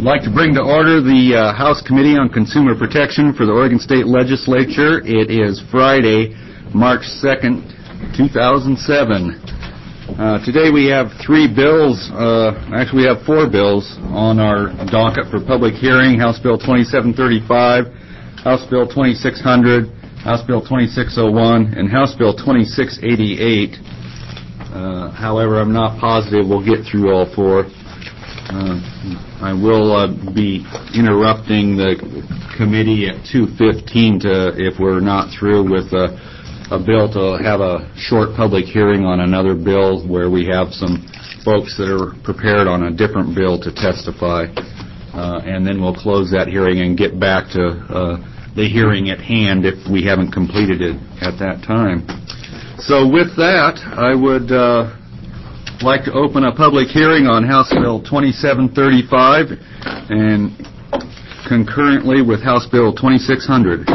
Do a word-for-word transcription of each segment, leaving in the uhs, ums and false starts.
I'd like to bring to order the uh, House Committee on Consumer Protection for the Oregon State Legislature. It is Friday, March second, two thousand seven. Uh, today we have three bills, uh, actually we have four bills on our docket for public hearing: House Bill twenty-seven thirty-five, House Bill twenty-six hundred, House Bill twenty-six oh one, and House Bill twenty-six eighty-eight. Uh, however, I'm not positive we'll get through all four. Uh, I will uh, be interrupting the committee at two fifteen to, if we're not through with uh, a bill, to have a short public hearing on another bill where we have some folks that are prepared on a different bill to testify. Uh, and then we'll close that hearing and get back to uh, the hearing at hand if we haven't completed it at that time. So with that, I would uh, like to open a public hearing on House Bill twenty-seven thirty-five and concurrently with House Bill twenty-six hundred.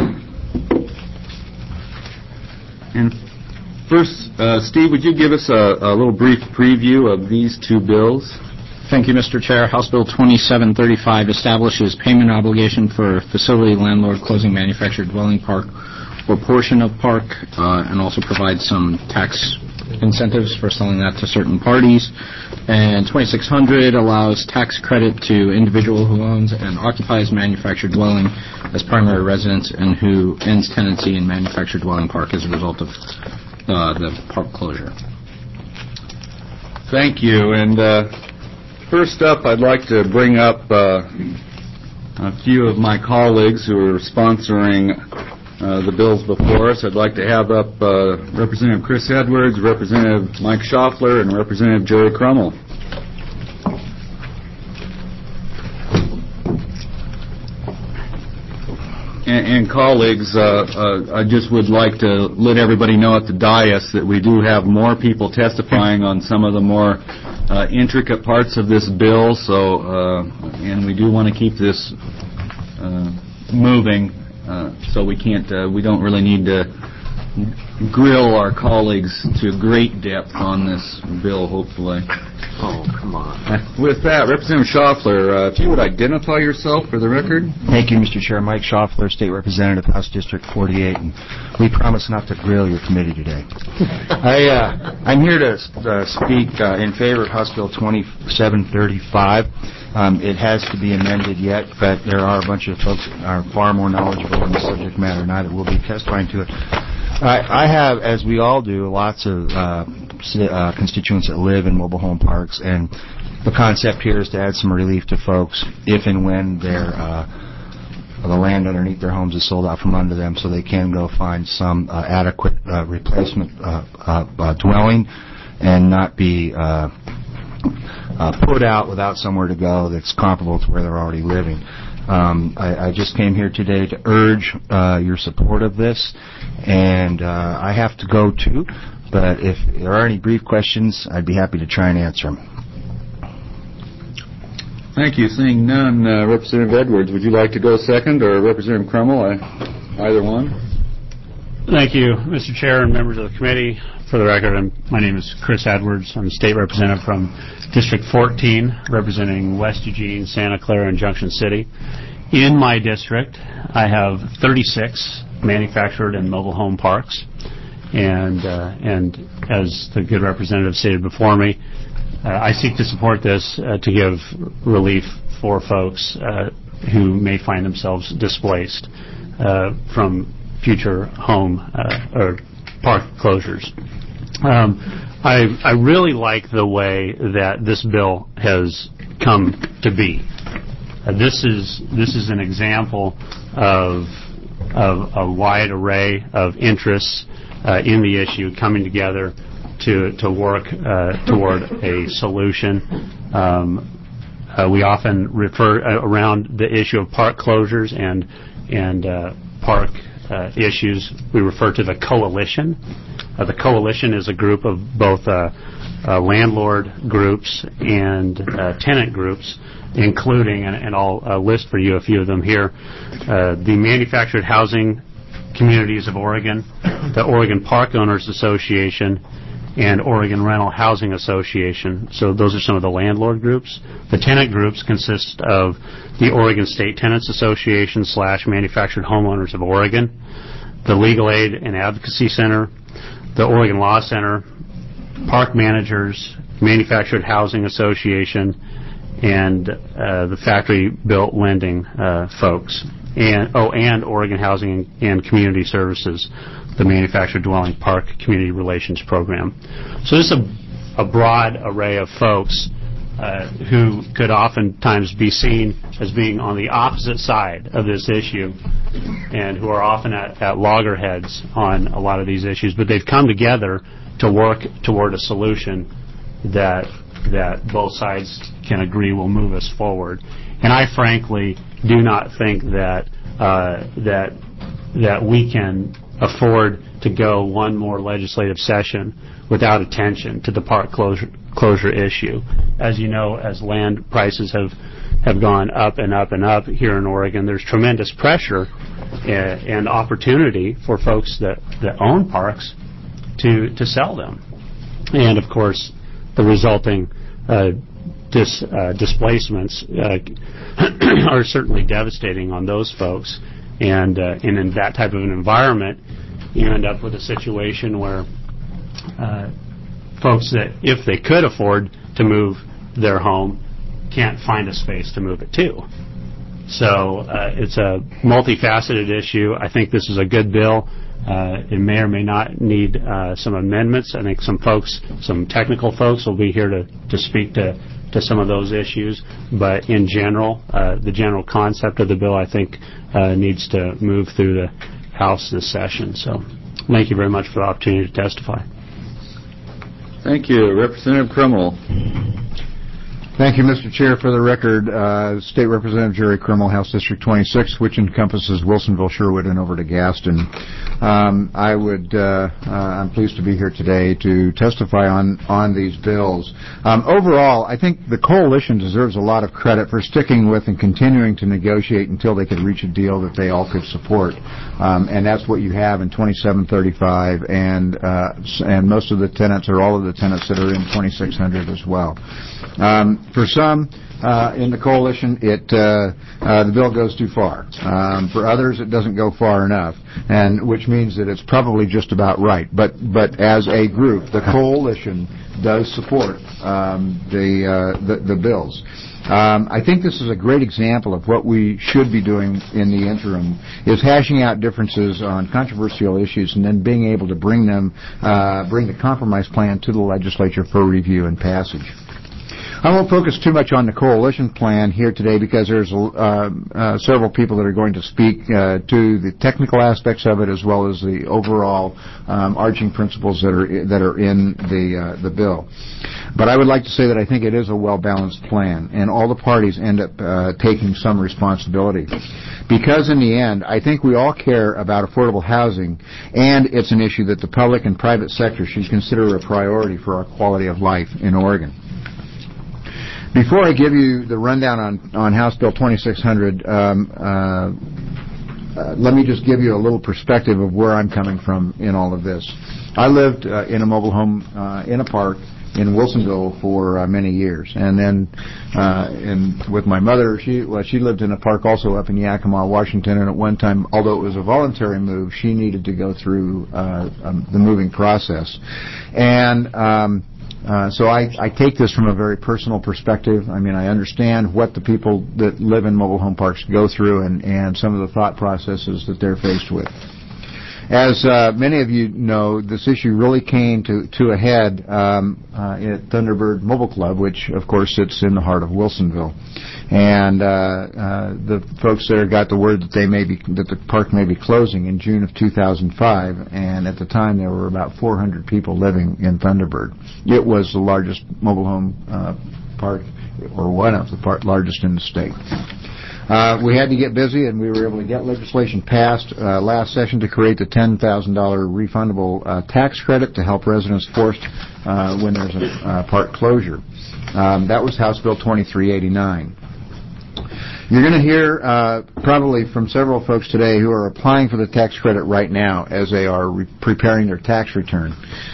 And first, uh, Steve, would you give us a, a little brief preview of these two bills? Thank you, Mister Chair. House Bill twenty-seven thirty-five establishes payment obligation for facility landlord closing manufactured dwelling park or portion of park, uh, and also provides some tax incentives for selling that to certain parties. And twenty-six hundred allows tax credit to individual who owns and occupies manufactured dwelling as primary residence and who ends tenancy in manufactured dwelling park as a result of uh, the park closure. Thank you. And uh, first up, I'd like to bring up uh, a few of my colleagues who are sponsoring Uh, the bills before us. I'd like to have up uh, Representative Chris Edwards, Representative Mike Schaffler, and Representative Jerry Crummell. And, and colleagues, uh, uh, I just would like to let everybody know at the dais that we do have more people testifying on some of the more uh, intricate parts of this bill. So, uh, and we do want to keep this uh, moving. Uh, so we can't, uh, we don't really need to grill our colleagues to great depth on this bill, hopefully. Oh, come on. With that, Representative Schaffler, uh, if you would identify yourself for the record. Thank you, Mister Chair. Mike Schaffler, State Representative, House District forty-eight, and we promise not to grill your committee today. I, uh, I'm here to uh, speak uh, in favor of House Bill twenty-seven thirty-five. Um, it has to be amended yet, but there are a bunch of folks that are far more knowledgeable on the subject matter than I that will be testifying to it. I, I have, as we all do, lots of uh, uh, constituents that live in mobile home parks, and the concept here is to add some relief to folks if and when their uh, the land underneath their homes is sold out from under them, so they can go find some uh, adequate uh, replacement uh, uh, uh, dwelling and not be Uh, Uh, put out without somewhere to go that's comparable to where they're already living. Um, I, I just came here today to urge uh, your support of this, and uh, I have to go too, but if there are any brief questions, I'd be happy to try and answer them. Thank you. Seeing none, uh, Representative Edwards, would you like to go second, or Representative Crummell? I, either one. Thank you, Mister Chair and members of the committee. For the record, I'm, my name is Chris Edwards. I'm a state representative from District fourteen, representing West Eugene, Santa Clara, and Junction City. In my district, I have thirty-six manufactured and mobile home parks. And, uh, and as the good representative stated before me, uh, I seek to support this uh, to give relief for folks uh, who may find themselves displaced uh, from future home uh, or park closures. Um, I, I really like the way that this bill has come to be. Uh, this is this is an example of of a wide array of interests uh, in the issue coming together to to work uh, toward a solution. Um, uh, we often refer uh, around the issue of park closures and and uh, park uh, issues. We refer to the coalition. Uh, the coalition is a group of both uh, uh, landlord groups and uh, tenant groups, including, and, and I'll uh, list for you a few of them here, uh, the Manufactured Housing Communities of Oregon, the Oregon Park Owners Association, and Oregon Rental Housing Association. So those are some of the landlord groups. The tenant groups consist of the Oregon State Tenants Association slash Manufactured Homeowners of Oregon, the Legal Aid and Advocacy Center, the Oregon Law Center, Park Managers, Manufactured Housing Association, and uh, the Factory Built Lending uh, folks, and oh, and Oregon Housing and Community Services, the Manufactured Dwelling Park Community Relations Program. So this is a, a broad array of folks uh, who could oftentimes be seen as being on the opposite side of this issue, and who are often at, at loggerheads on a lot of these issues, but they've come together to work toward a solution that that both sides can agree will move us forward. And I frankly do not think that uh, that that we can afford to go one more legislative session without attention to the park closure closure issue. As you know, as land prices have have gone up and up and up here in Oregon, there's tremendous pressure and, and opportunity for folks that, that own parks to to sell them. And of course, the resulting uh, dis, uh, displacements uh, are certainly devastating on those folks. And, uh, and in that type of an environment, you end up with a situation where uh, folks that, if they could afford to move their home, can't find a space to move it to. So uh, it's a multifaceted issue. I think this is a good bill. Uh, it may or may not need uh, some amendments. I think some folks, some technical folks will be here to, to speak to, to some of those issues. But in general, uh, the general concept of the bill, I think, uh, needs to move through the House this session. So thank you very much for the opportunity to testify. Thank you. Representative Crummell. Thank you, Mister Chair. For the record, uh, State Representative Jerry Crummell, House District twenty-six, which encompasses Wilsonville, Sherwood, and over to Gaston. Um, I would, uh, uh, I'm pleased to be here today to testify on, on these bills. Um, overall, I think the coalition deserves a lot of credit for sticking with and continuing to negotiate until they could reach a deal that they all could support. Um, and that's what you have in twenty-seven thirty-five, and, uh, and most of the tenants, or all of the tenants that are in twenty-six hundred as well. Um, for some uh, in the coalition, it uh, uh, the bill goes too far. Um, for others, it doesn't go far enough, and which means that it's probably just about right. But but as a group, the coalition does support um, the, uh, the the bills. Um, I think this is a great example of what we should be doing in the interim, is hashing out differences on controversial issues and then being able to bring them, uh, bring the compromise plan to the legislature for review and passage. I won't focus too much on the coalition plan here today because there's uh, uh, several people that are going to speak uh, to the technical aspects of it as well as the overall um, arching principles that are that are in the uh, the bill. But I would like to say that I think it is a well-balanced plan, and all the parties end up uh, taking some responsibility. Because in the end, I think we all care about affordable housing, and it's an issue that the public and private sector should consider a priority for our quality of life in Oregon. Before I give you the rundown on, on House Bill twenty-six hundred, um, uh, uh, let me just give you a little perspective of where I'm coming from in all of this. I lived uh, in a mobile home uh, in a park in Wilsonville for uh, many years, and then uh, in, with my mother, she well, she lived in a park also up in Yakima, Washington, and at one time, although it was a voluntary move, she needed to go through uh, um, the moving process, and um, Uh, so I, I take this from a very personal perspective. I mean, I understand what the people that live in mobile home parks go through and, and some of the thought processes that they're faced with. As uh, many of you know, this issue really came to, to a head um, uh, at Thunderbird Mobile Club, which, of course, sits in the heart of Wilsonville. And uh, uh, the folks there got the word that they may be that the park may be closing in June of two thousand five. And at the time, there were about four hundred people living in Thunderbird. It was the largest mobile home uh, park, or one of the part, largest in the state. Uh, we had to get busy, and we were able to get legislation passed uh, last session to create the ten thousand dollars refundable uh, tax credit to help residents forced uh, when there's a uh, park closure. Um, that was House Bill twenty-three eighty-nine. You're going to hear uh, probably from several folks today who are applying for the tax credit right now as they are re- preparing their tax return.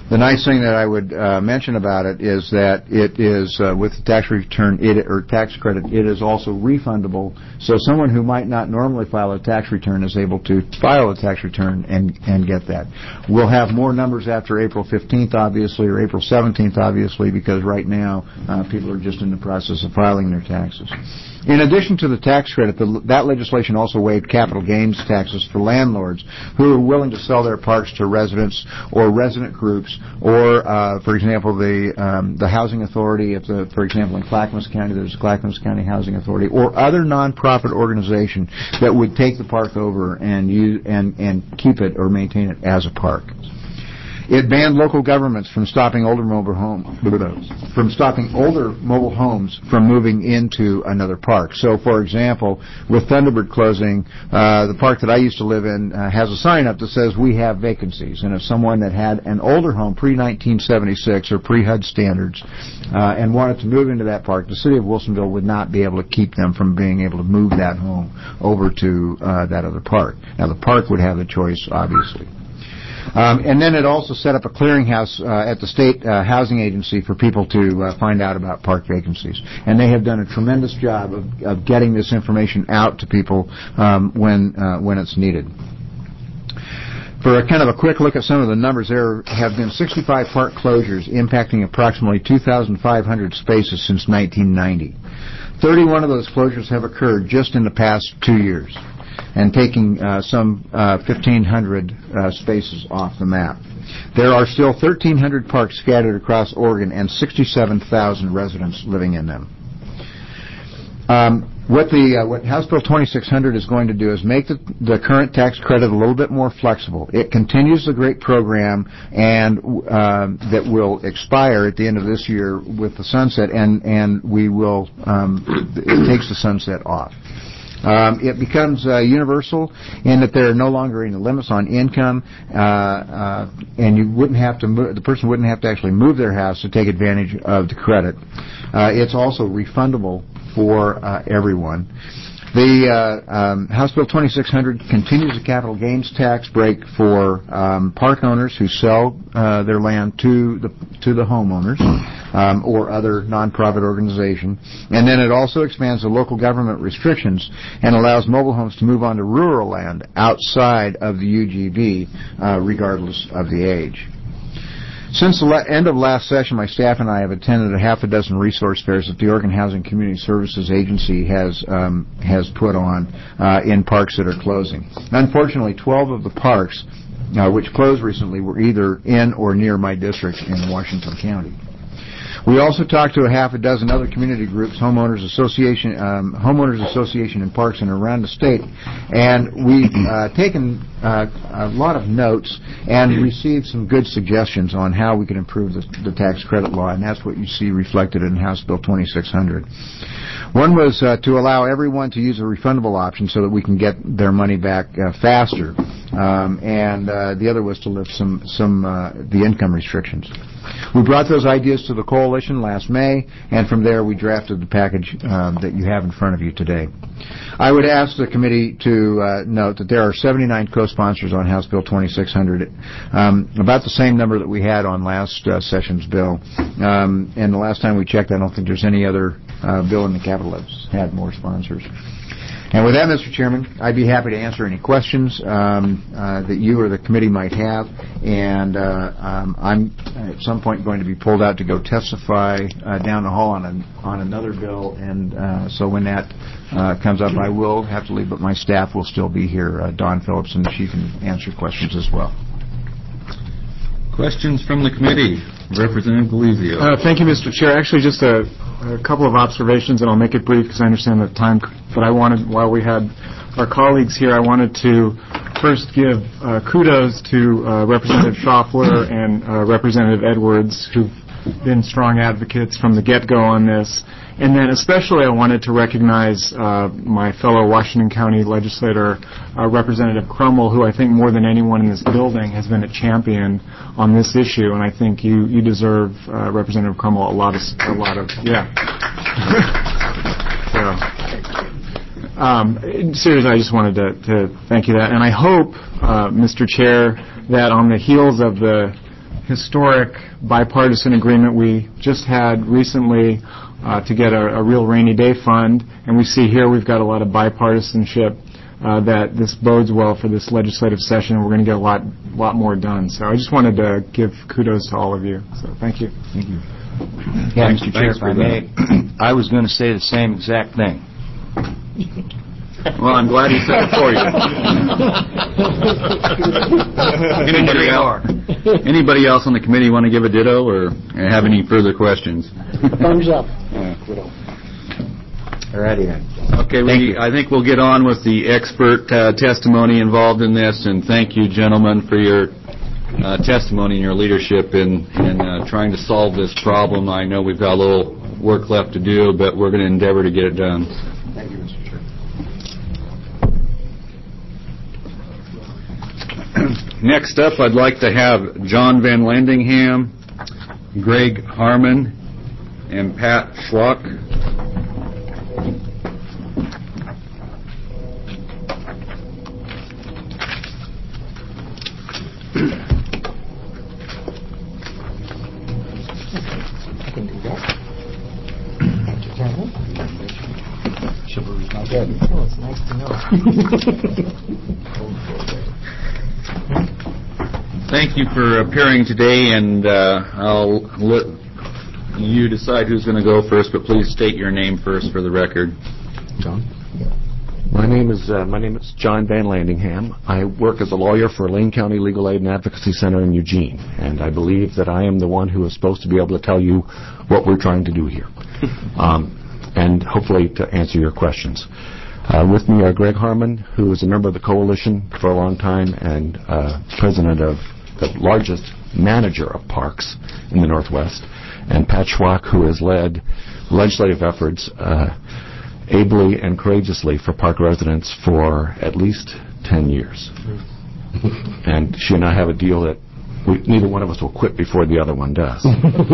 The nice thing that I would uh, mention about it is that it is, uh, with the tax return it, or tax credit, it is also refundable. So someone who might not normally file a tax return is able to file a tax return and, and get that. We'll have more numbers after April fifteenth, obviously, or April seventeenth, obviously, because right now uh, people are just in the process of filing their taxes. In addition to the tax credit, the, that legislation also waived capital gains taxes for landlords who are willing to sell their parks to residents or resident groups, or, uh, for example, the um, the housing authority. If the, for example, in Clackamas County, there's a Clackamas County Housing Authority, or other nonprofit organization that would take the park over and use and and keep it or maintain it as a park. It banned local governments from stopping older mobile home, from stopping older mobile homes from moving into another park. So, for example, with Thunderbird closing, uh, the park that I used to live in uh, has a sign up that says we have vacancies. And if someone that had an older home pre nineteen seventy-six or pre-H U D standards uh, and wanted to move into that park, the city of Wilsonville would not be able to keep them from being able to move that home over to uh, that other park. Now, the park would have the choice, obviously. Um, and then it also set up a clearinghouse uh, at the state uh, housing agency for people to uh, find out about park vacancies. And they have done a tremendous job of, of getting this information out to people um, when uh, when it's needed. For a kind of a quick look at some of the numbers, there have been sixty-five park closures impacting approximately two thousand five hundred spaces since nineteen ninety. thirty-one of those closures have occurred just in the past two years. And taking uh, some uh, fifteen hundred uh, spaces off the map. There are still thirteen hundred parks scattered across Oregon and sixty-seven thousand residents living in them. Um, what the uh, what House Bill twenty-six hundred is going to do is make the, the current tax credit a little bit more flexible. It continues the great program and uh, that will expire at the end of this year with the sunset, and and we will um, it takes the sunset off. Um, it becomes uh, universal in that there are no longer any limits on income, uh, uh, and you wouldn't have to move, the person wouldn't have to actually move their house to take advantage of the credit. Uh, it's also refundable for uh, everyone. The uh, um, House Bill twenty-six hundred continues the capital gains tax break for um, park owners who sell uh, their land to the to the homeowners um, or other nonprofit organization, and then it also expands the local government restrictions and allows mobile homes to move onto rural land outside of the U G B, uh, regardless of the age. Since the la- end of last session, my staff and I have attended a half a dozen resource fairs that the Oregon Housing Community Services Agency has um, has put on uh, in parks that are closing. Unfortunately, twelve of the parks uh, which closed recently were either in or near my district in Washington County. We also talked to a half a dozen other community groups, homeowners association, um, homeowners association in parks and around the state, and we've uh, taken uh, a lot of notes and received some good suggestions on how we can improve the, the tax credit law, and that's what you see reflected in House Bill twenty-six hundred. One was uh, to allow everyone to use a refundable option so that we can get their money back uh, faster, um, and uh, the other was to lift some some uh, the income restrictions. We brought those ideas to the coalition last May, and from there we drafted the package um, that you have in front of you today. I would ask the committee to uh, note that there are seventy-nine co-sponsors on House Bill twenty-six hundred, um, about the same number that we had on last uh, session's bill. Um, and the last time we checked, I don't think there's any other uh, bill in the Capitol that's had more sponsors. And with that, Mister Chairman, I'd be happy to answer any questions um, uh, that you or the committee might have. And uh, um, I'm at some point going to be pulled out to go testify uh, down the hall on an, on another bill. And uh, so when that uh, comes up, I will have to leave, but my staff will still be here. Uh, Dawn Phillips, and she can answer questions as well. Questions from the committee. Representative Galizio. Uh, thank you, Mister Chair. Actually, just a, a couple of observations, and I'll make it brief because I understand the time. But I wanted, while we had our colleagues here, I wanted to first give uh, kudos to uh, Representative Schaffler and uh, Representative Edwards, who've been strong advocates from the get-go on this. And then especially I wanted to recognize uh, my fellow Washington County legislator, uh, Representative Crummell, who I think more than anyone in this building has been a champion on this issue. And I think you, you deserve, uh, Representative Crummell, a lot of, a lot of, yeah. so, um, seriously, I just wanted to, to thank you that. And I hope, uh, Mister Chair, that on the heels of the historic bipartisan agreement we just had recently uh, to get a, a real rainy day fund, and we see here we've got a lot of bipartisanship uh, that this bodes well for this legislative session, and we're going to get a lot, lot more done. So I just wanted to give kudos to all of you. So thank you. Thank you. Yeah, Thanks- Mister Chair, thanks if I for may, I was going to say the same exact thing. Well, I'm glad he said it for you. Anybody else, anybody else on the committee want to give a ditto or have any further questions? Thumbs up. All righty then. Okay, we, I think we'll get on with the expert uh, testimony involved in this, and thank you, gentlemen, for your uh, testimony and your leadership in, in uh, trying to solve this problem. I know we've got a little work left to do, but we're going to endeavor to get it done. Thank you, Mister Chair. Next up, I'd like to have John Van Landingham, Greg Harmon, and Pat Schlock. I can do that. Thank you, Chairman. Chivalry's not dead. Oh, it's nice to know. Thank you for appearing today, and uh, I'll let you decide who's going to go first, but please state your name first for the record. John? My name is uh, my name is John Van Landingham. I work as a lawyer for Lane County Legal Aid and Advocacy Center in Eugene, and I believe that I am the one who is supposed to be able to tell you what we're trying to do here, um, and hopefully to answer your questions. Uh, with me are Greg Harmon, who is a member of the coalition for a long time and uh, president of the largest manager of parks in the Northwest, and Pat Schlock, who has led legislative efforts uh, ably and courageously for park residents for at least ten years. And she and I have a deal that we, neither one of us will quit before the other one does.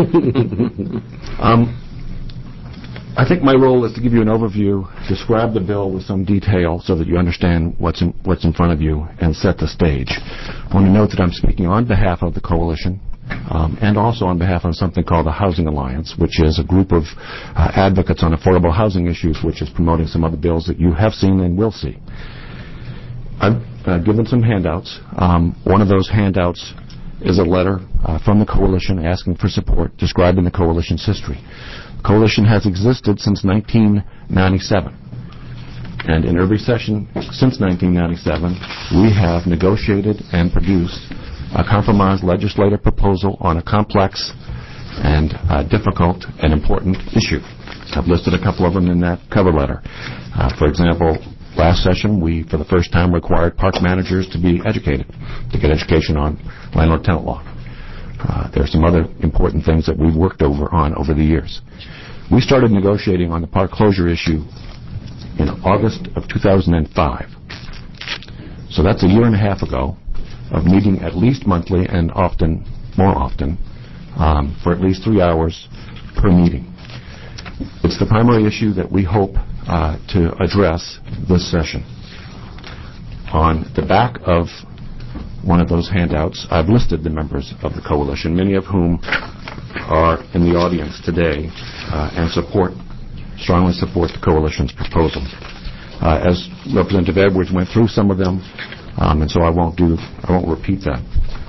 um, I think my role is to give you an overview, describe the bill with some detail so that you understand what's in, what's in front of you, and set the stage. I want to note that I'm speaking on behalf of the coalition um, and also on behalf of something called the Housing Alliance, which is a group of uh, advocates on affordable housing issues, which is promoting some other bills that you have seen and will see. I've uh, given some handouts. Um, one of those handouts is a letter uh, from the coalition asking for support, describing the coalition's history. The coalition has existed since nineteen ninety-seven. And in every session since nineteen ninety-seven, we have negotiated and produced a compromise legislative proposal on a complex and uh, difficult and important issue. I've listed a couple of them in that cover letter. Uh, for example, last session, we, for the first time, required park managers to be educated, to get education on landlord-tenant law. Uh, there are some other important things that we've worked over on over the years. We started negotiating on the park closure issue in August of two thousand five. So that's a year and a half ago of meeting at least monthly and often, more often, um, for at least three hours per meeting. It's the primary issue that we hope uh, to address this session. On the back of one of those handouts, I've listed the members of the coalition, many of whom are in the audience today uh, and support, strongly support the coalition's proposal. Uh, as Representative Edwards went through some of them, um, and so I won't do, I won't repeat that.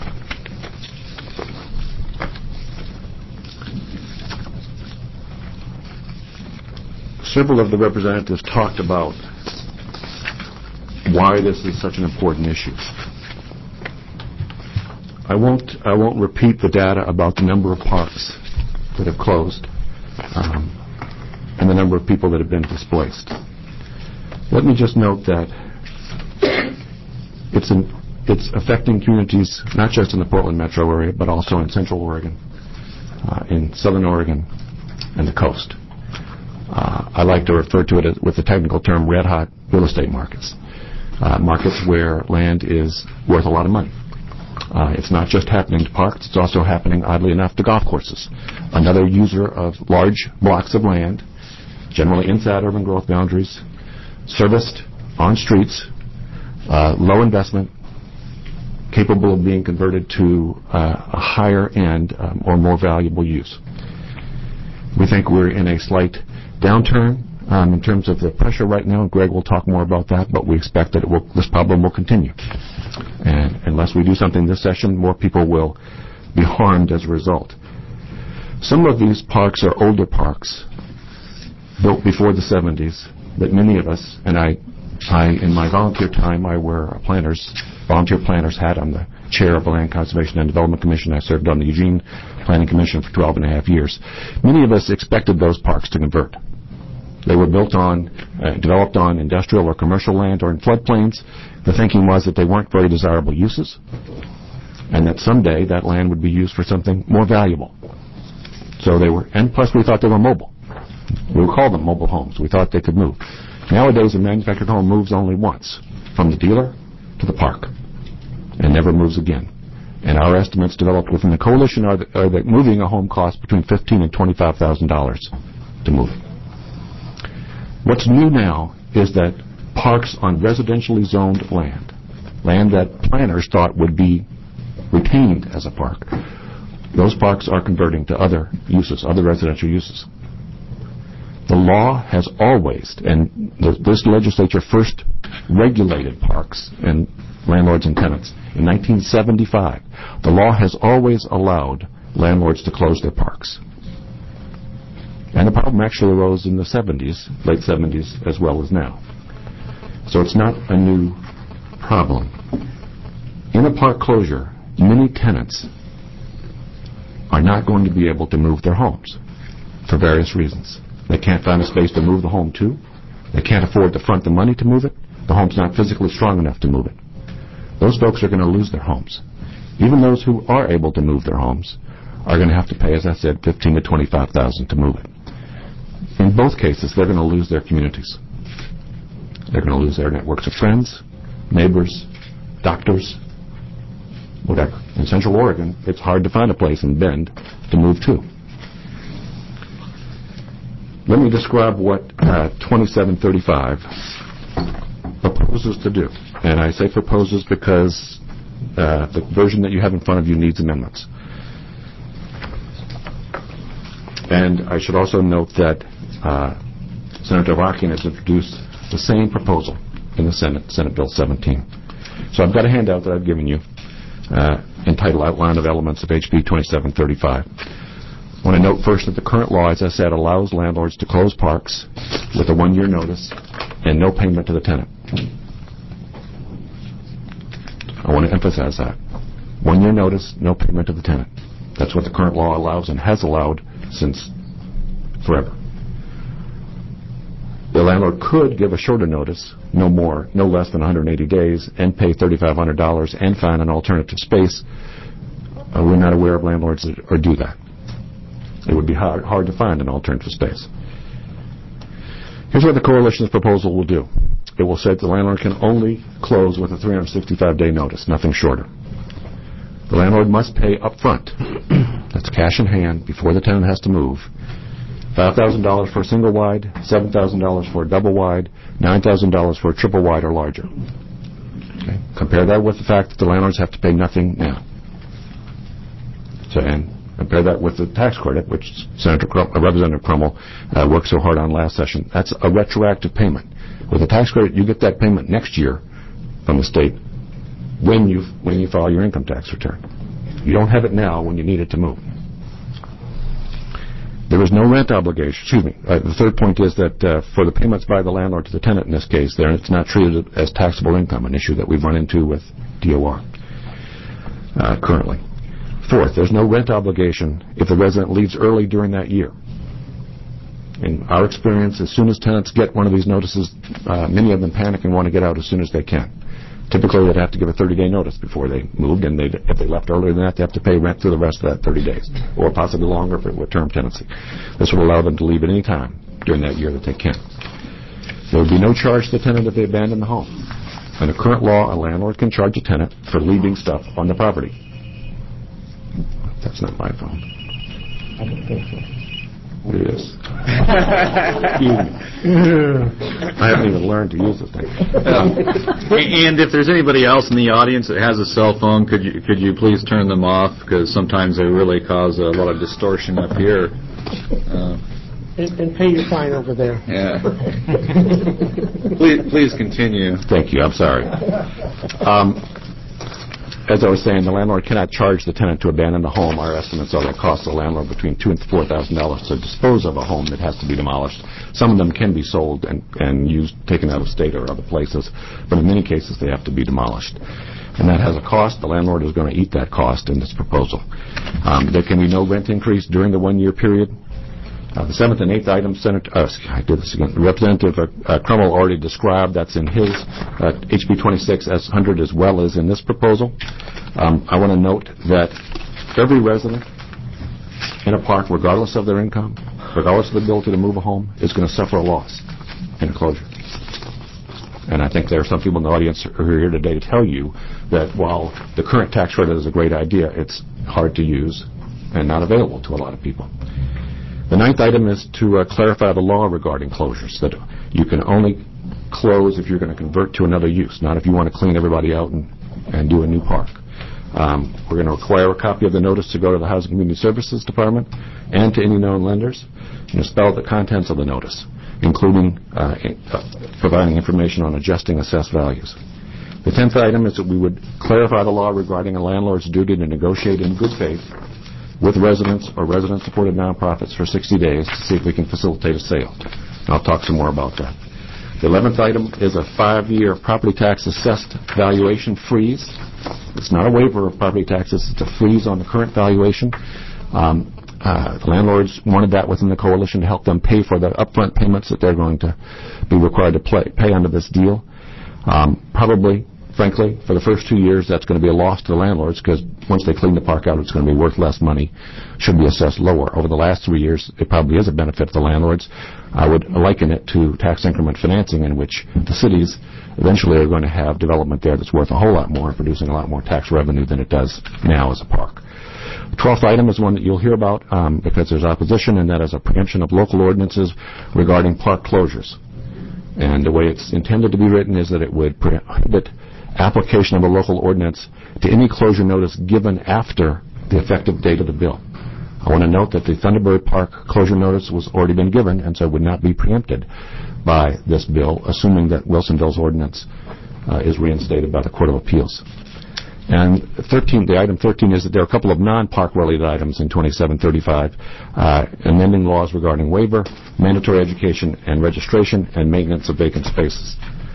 Several of the representatives talked about why this is such an important issue. I won't, I won't repeat the data about the number of parks that have closed um, and the number of people that have been displaced. Let me just note that it's, an, it's affecting communities not just in the Portland metro area, but also in Central Oregon, uh, in Southern Oregon, and the coast. Uh, I like to refer to it as, with the technical term, red-hot real estate markets, uh, markets where land is worth a lot of money. Uh, it's not just happening to parks, it's also happening, oddly enough, to golf courses. Another user of large blocks of land, generally inside urban growth boundaries, serviced on streets, uh, low investment, capable of being converted to uh, a higher and um, or more valuable use. We think we're in a slight downturn um, in terms of the pressure right now, and Greg will talk more about that, but we expect that it will, this problem will continue. And unless we do something this session, more people will be harmed as a result. Some of these parks are older parks, built before the seventies, that many of us, and I, I in my volunteer time, I wear a planner's, volunteer planner's hat. I'm the chair of the Land Conservation and Development Commission. I served on the Eugene Planning Commission for twelve and a half years. Many of us expected those parks to convert. They were built on, uh, developed on industrial or commercial land or in floodplains. The thinking was that they weren't very desirable uses, and that someday that land would be used for something more valuable. So they were, and plus we thought they were mobile. We would call them mobile homes. We thought they could move. Nowadays, a manufactured home moves only once, from the dealer to the park, and never moves again. And our estimates developed within the coalition are that, are that moving a home costs between fifteen thousand dollars and twenty-five thousand dollars to move. What's new now is that parks on residentially zoned land, land that planners thought would be retained as a park, those parks are converting to other uses, other residential uses. The law has always, and this legislature first regulated parks and landlords and tenants in nineteen seventy-five. The law has always allowed landlords to close their parks. And the problem actually arose in the seventies, late seventies, as well as now. So it's not a new problem. In a park closure, many tenants are not going to be able to move their homes for various reasons. They can't find a space to move the home to. They can't afford to front the money to move it. The home's not physically strong enough to move it. Those folks are going to lose their homes. Even those who are able to move their homes are going to have to pay, as I said, fifteen thousand to twenty-five thousand to move it. In both cases, they're going to lose their communities. They're going to lose their networks of friends, neighbors, doctors, whatever. In Central Oregon, it's hard to find a place in Bend to move to. Let me describe what uh, twenty-seven thirty-five proposes to do. And I say proposes because uh, the version that you have in front of you needs amendments. And I should also note that uh, Senator Avakian has introduced the same proposal in the Senate, Senate Bill seventeen. So I've got a handout that I've given you uh, entitled Outline of Elements of H B twenty-seven thirty-five. I want to note first that the current law, as I said, allows landlords to close parks with a one-year notice and no payment to the tenant. I want to emphasize that. One-year notice, no payment to the tenant. That's what the current law allows and has allowed since forever. The landlord could give a shorter notice, no more, no less than one hundred eighty days, and pay three thousand five hundred dollars and find an alternative space. Uh, we're not aware of landlords that or do that. It would be hard, hard to find an alternative space. Here's what the coalition's proposal will do. It will say that the landlord can only close with a three hundred sixty-five day notice, nothing shorter. The landlord must pay up front. That's cash in hand before the tenant has to move. five thousand dollars for a single wide, seven thousand dollars for a double wide, nine thousand dollars for a triple wide or larger. Okay. Compare that with the fact that the landlords have to pay nothing now. So, and compare that with the tax credit, which Senator Crum, uh, Representative Crummell uh, worked so hard on last session. That's a retroactive payment. With a tax credit, you get that payment next year from the state when you when you file your income tax return. You don't have it now when you need it to move. There is no rent obligation. Excuse me. Uh, the third point is that uh, for the payments by the landlord to the tenant in this case, there it's not treated as taxable income, an issue that we've run into with D O R uh, currently. Fourth, there's no rent obligation if the resident leaves early during that year. In our experience, as soon as tenants get one of these notices, uh, many of them panic and want to get out as soon as they can. Typically, they'd have to give a thirty day notice before they moved, and they'd, if they left earlier than that, they have to pay rent through the rest of that thirty days, or possibly longer if it were term tenancy. This would allow them to leave at any time during that year that they can. There would be no charge to the tenant if they abandon the home. Under current law, a landlord can charge a tenant for leaving stuff on the property. That's not my phone. I don't think so. It is. I haven't even learned to use the thing. And if there's anybody else in the audience that has a cell phone, could you could you please turn them off? Because sometimes they really cause a lot of distortion up here. Uh, And, and pay your fine over there. yeah. please, please continue. Thank you. I'm sorry. Um, as I was saying, the landlord cannot charge the tenant to abandon the home. Our estimates are that it costs the landlord between two and four thousand dollars to dispose of a home that has to be demolished. Some of them can be sold and, and used, taken out of state or other places, but in many cases they have to be demolished. And that has a cost. The landlord is going to eat that cost in this proposal. Um, there can be no rent increase during the one-year period. Uh, the seventh and eighth item, Senator, uh, I did this again. Representative uh, uh, Crummell already described. That's in his uh, H B twenty-six S one hundred as well as in this proposal. Um, I want to note that every resident in a park, regardless of their income, regardless of the ability to move a home, is going to suffer a loss in a closure. And I think there are some people in the audience who are here today to tell you that while the current tax credit is a great idea, it's hard to use and not available to a lot of people. The ninth item is to uh, clarify the law regarding closures, that you can only close if you're going to convert to another use, not if you want to clean everybody out and, and do a new park. Um, we're going to require a copy of the notice to go to the Housing and Community Services Department and to any known lenders, and spell the contents of the notice, including uh, uh, providing information on adjusting assessed values. The tenth item is that we would clarify the law regarding a landlord's duty to negotiate in good faith with residents or resident-supported nonprofits for sixty days to see if we can facilitate a sale. And I'll talk some more about that. The eleventh item is a five-year property tax assessed valuation freeze. It's not a waiver of property taxes. It's a freeze on the current valuation. Um, uh, the landlords wanted that within the coalition to help them pay for the upfront payments that they're going to be required to play, pay under this deal. Um, probably, frankly, for the first two years, that's going to be a loss to the landlords because once they clean the park out, it's going to be worth less money, should be assessed lower. Over the last three years, it probably is a benefit to the landlords. I would liken it to tax increment financing, in which the cities eventually are going to have development there that's worth a whole lot more, producing a lot more tax revenue than it does now as a park. The twelfth item is one that you'll hear about um, because there's opposition, and that is a preemption of local ordinances regarding park closures. And the way it's intended to be written is that it would prohibit application of a local ordinance to any closure notice given after the effective date of the bill. I want to note that the Thunderbird Park closure notice was already been given, and so would not be preempted by this bill, assuming that Wilsonville's ordinance uh, is reinstated by the Court of Appeals. And thirteen, the item thirteen is that there are a couple of non-park related items in twenty-seven thirty-five, uh, amending laws regarding waiver, mandatory education and registration, and maintenance of vacant spaces.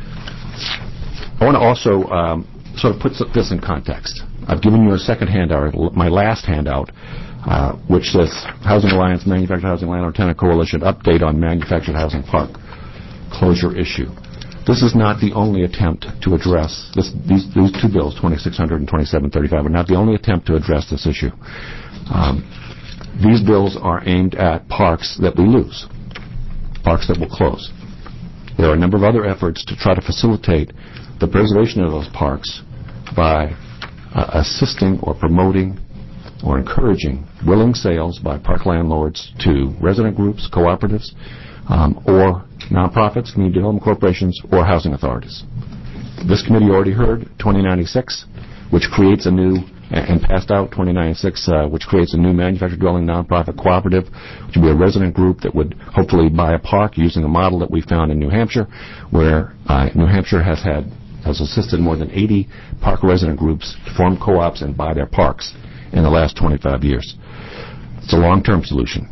I want to also um, sort of put this in context. I've given you a second handout, my last handout, uh, which says Housing Alliance, Manufactured Housing Landlord Tenant Coalition update on manufactured housing park closure issue. This is not the only attempt to address this, these, these two bills, twenty-six hundred and twenty-seven thirty-five, are not the only attempt to address this issue. Um, these bills are aimed at parks that we lose, parks that will close. There are a number of other efforts to try to facilitate the preservation of those parks by uh, assisting or promoting or encouraging willing sales by park landlords to resident groups, cooperatives, um, or nonprofits, community development corporations, or housing authorities. This committee already heard twenty ninety-six, which creates a new, and passed out twenty ninety-six, uh, which creates a new manufactured dwelling nonprofit cooperative, which would be a resident group that would hopefully buy a park using a model that we found in New Hampshire, where uh, New Hampshire has had has assisted more than eighty park resident groups to form co-ops and buy their parks in the last twenty-five years. It's a long-term solution.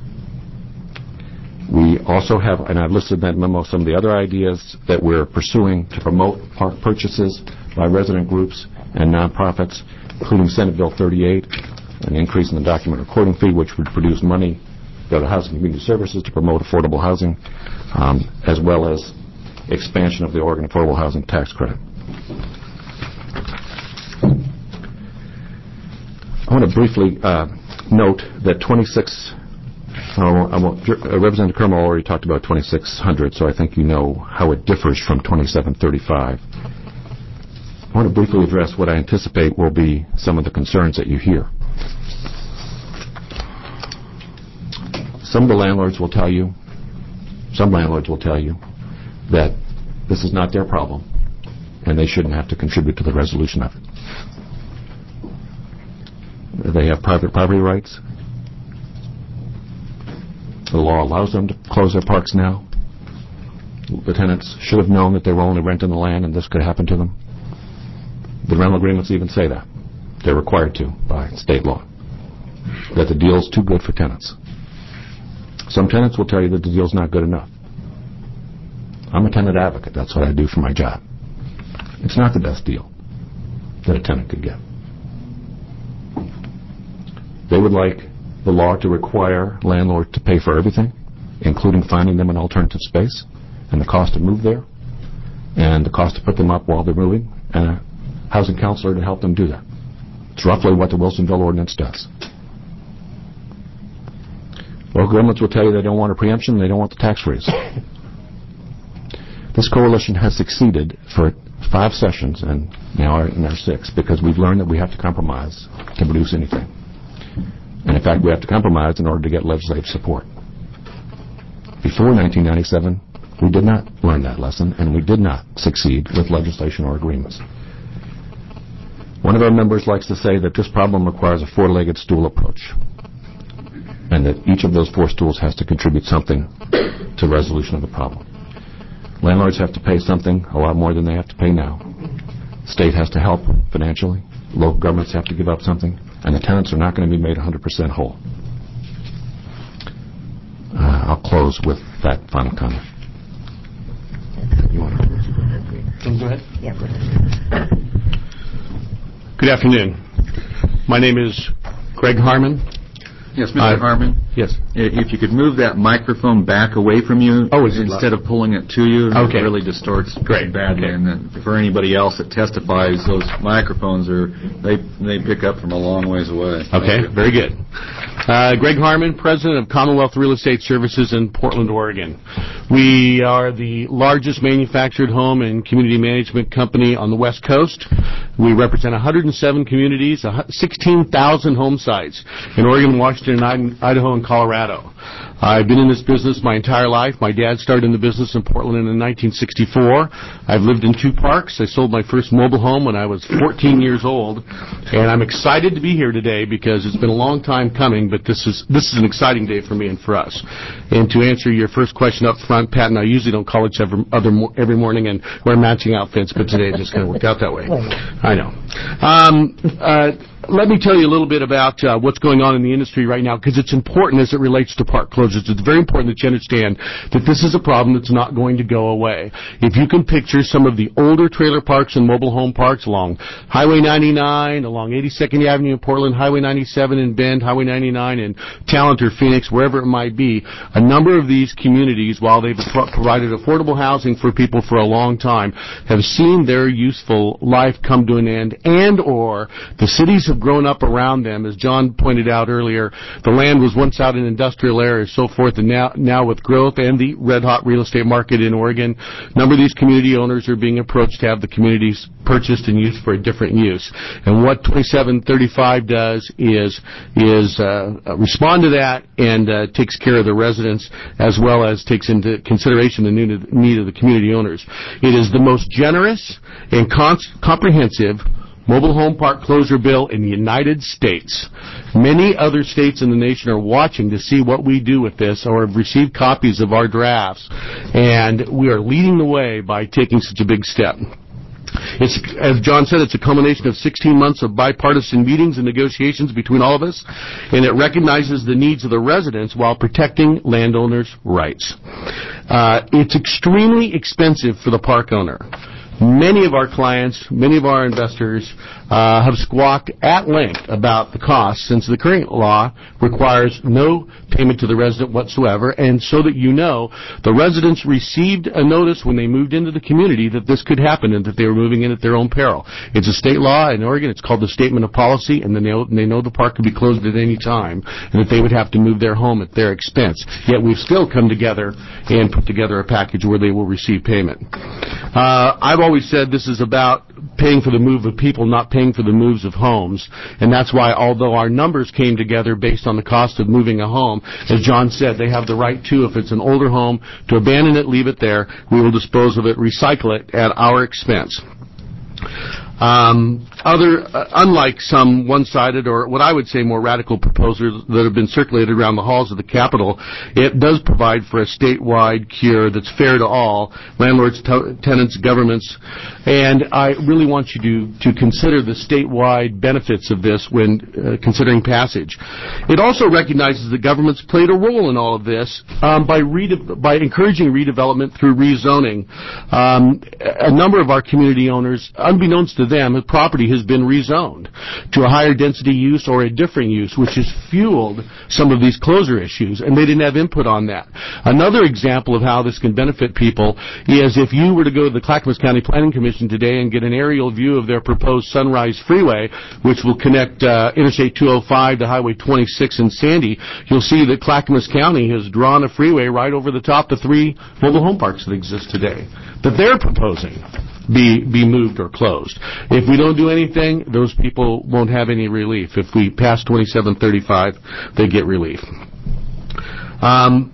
We also have, and I've listed in that memo, some of the other ideas that we're pursuing to promote park purchases by resident groups and nonprofits, including Senate Bill thirty-eight, an increase in the document recording fee, which would produce money go to Housing and Community Services to promote affordable housing, um, as well as expansion of the Oregon Affordable Housing Tax Credit. I want to briefly uh, note that twenty-six, I won't, I won't, uh, Representative Crummell already talked about twenty-six hundred, so I think you know how it differs from twenty-seven thirty-five. I want to briefly address what I anticipate will be some of the concerns that you hear. Some of the landlords will tell you, some landlords will tell you that this is not their problem and they shouldn't have to contribute to the resolution of it. They have private property rights. The law allows them to close their parks now. The tenants should have known that they were only renting the land and this could happen to them. The rental agreements even say that. They're required to by state law. That the deal's too good for tenants. Some tenants will tell you that the deal's not good enough. I'm a tenant advocate. That's what I do for my job. It's not the best deal that a tenant could get. They would like the law to require landlords to pay for everything, including finding them an alternative space, and the cost to move there, and the cost to put them up while they're moving, and a housing counselor to help them do that. It's roughly what the Wilsonville ordinance does. Local governments will tell you they don't want a preemption, they don't want the tax freeze. This coalition has succeeded for five sessions, and now are in our sixth, because we've learned that we have to compromise to produce anything. And in fact, we have to compromise in order to get legislative support. Before nineteen ninety-seven, we did not learn that lesson, and we did not succeed with legislation or agreements. One of our members likes to say that this problem requires a four-legged stool approach, and that each of those four stools has to contribute something to resolution of the problem. Landlords have to pay something, a lot more than they have to pay now. State has to help financially. Local governments have to give up something. And the tenants are not going to be made one hundred percent whole. Uh, I'll close with that final comment. You want to Go ahead. Yeah, go ahead. Good afternoon. My name is Greg Harmon. Yes, Mister Uh, Harmon? Yes. I- If you could move that microphone back away from you Oh, is it instead of pulling it to you, Okay. it really distorts Great. badly. Okay. And then for anybody else that testifies, those microphones are they they pick up from a long ways away. Okay, very good. Uh, Greg Harmon, President of Commonwealth Real Estate Services in Portland, Oregon. We are the largest manufactured home and community management company on the West Coast. We represent one hundred seven communities, sixteen thousand home sites in Oregon, Washington, Idaho, and Colorado. I've been in this business my entire life. My dad started in the business in Portland in nineteen sixty-four. I've lived in two parks. I sold my first mobile home when I was fourteen years old, and I'm excited to be here today because it's been a long time coming, but this is this is an exciting day for me and for us. And to answer your first question up front, Pat and I usually don't call each other other mo- every morning and wear matching outfits, but today it just kind of worked out that way. I know. Um, uh, let me tell you a little bit about uh, what's going on in the industry right now, because it's important as it relates to park closures. It's very important that you understand that this is a problem that's not going to go away. If you can picture some of the older trailer parks and mobile home parks along Highway ninety-nine, along eighty-second Avenue in Portland, Highway ninety-seven in Bend, Highway ninety-nine in Talent or Phoenix, wherever it might be, a number of these communities, while they've pro- provided affordable housing for people for a long time, have seen their useful life come to an end, and or the cities have grown up around them. As John pointed out earlier, the land was once out in industrial areas, so forth, and now, now with growth and the red-hot real estate market in Oregon, a number of these community owners are being approached to have the communities purchased and used for a different use. And what twenty-seven thirty-five does is is uh, respond to that and uh, takes care of the residents as well as takes into consideration the need of the community owners. It is the most generous and cons- comprehensive mobile home park closure bill in the United States. Many other states in the nation are watching to see what we do with this or have received copies of our drafts, and we are leading the way by taking such a big step. It's, as John said, it's a culmination of sixteen months of bipartisan meetings and negotiations between all of us, and it recognizes the needs of the residents while protecting landowners' rights. Uh, it's extremely expensive for the park owner. Many of our clients, many of our investors uh, have squawked at length about the cost, since the current law requires no payment to the resident whatsoever. And so that you know, the residents received a notice when they moved into the community that this could happen and that they were moving in at their own peril. It's a state law in Oregon. It's called the Statement of Policy, and then they know, they know the park could be closed at any time and that they would have to move their home at their expense. Yet we've still come together and put together a package where they will receive payment. Uh, I've always said this is about paying for the move of people, not paying for the moves of homes. And that's why, although our numbers came together based on the cost of moving a home, as John said, they have the right to, if it's an older home, to abandon it, leave it there. We will dispose of it, recycle it at our expense. Um, other, uh, unlike some one-sided or what I would say more radical proposals that have been circulated around the halls of the Capitol, it does provide for a statewide cure that's fair to all, landlords, to- tenants, governments, and I really want you to, to consider the statewide benefits of this when uh, considering passage. It also recognizes that governments played a role in all of this um, by, rede- by encouraging redevelopment through rezoning. Um, a number of our community owners, unbeknownst to them, the property has been rezoned to a higher density use or a differing use, which has fueled some of these closure issues, and they didn't have input on that. Another example of how this can benefit people is if you were to go to the Clackamas County Planning Commission today and get an aerial view of their proposed Sunrise Freeway, which will connect uh, Interstate two oh five to Highway twenty-six in Sandy, you'll see that Clackamas County has drawn a freeway right over the top of the three mobile home parks that exist today that they're proposing be be moved or closed. If we don't do anything, those people won't have any relief. If we pass twenty-seven thirty-five, they get relief. Um,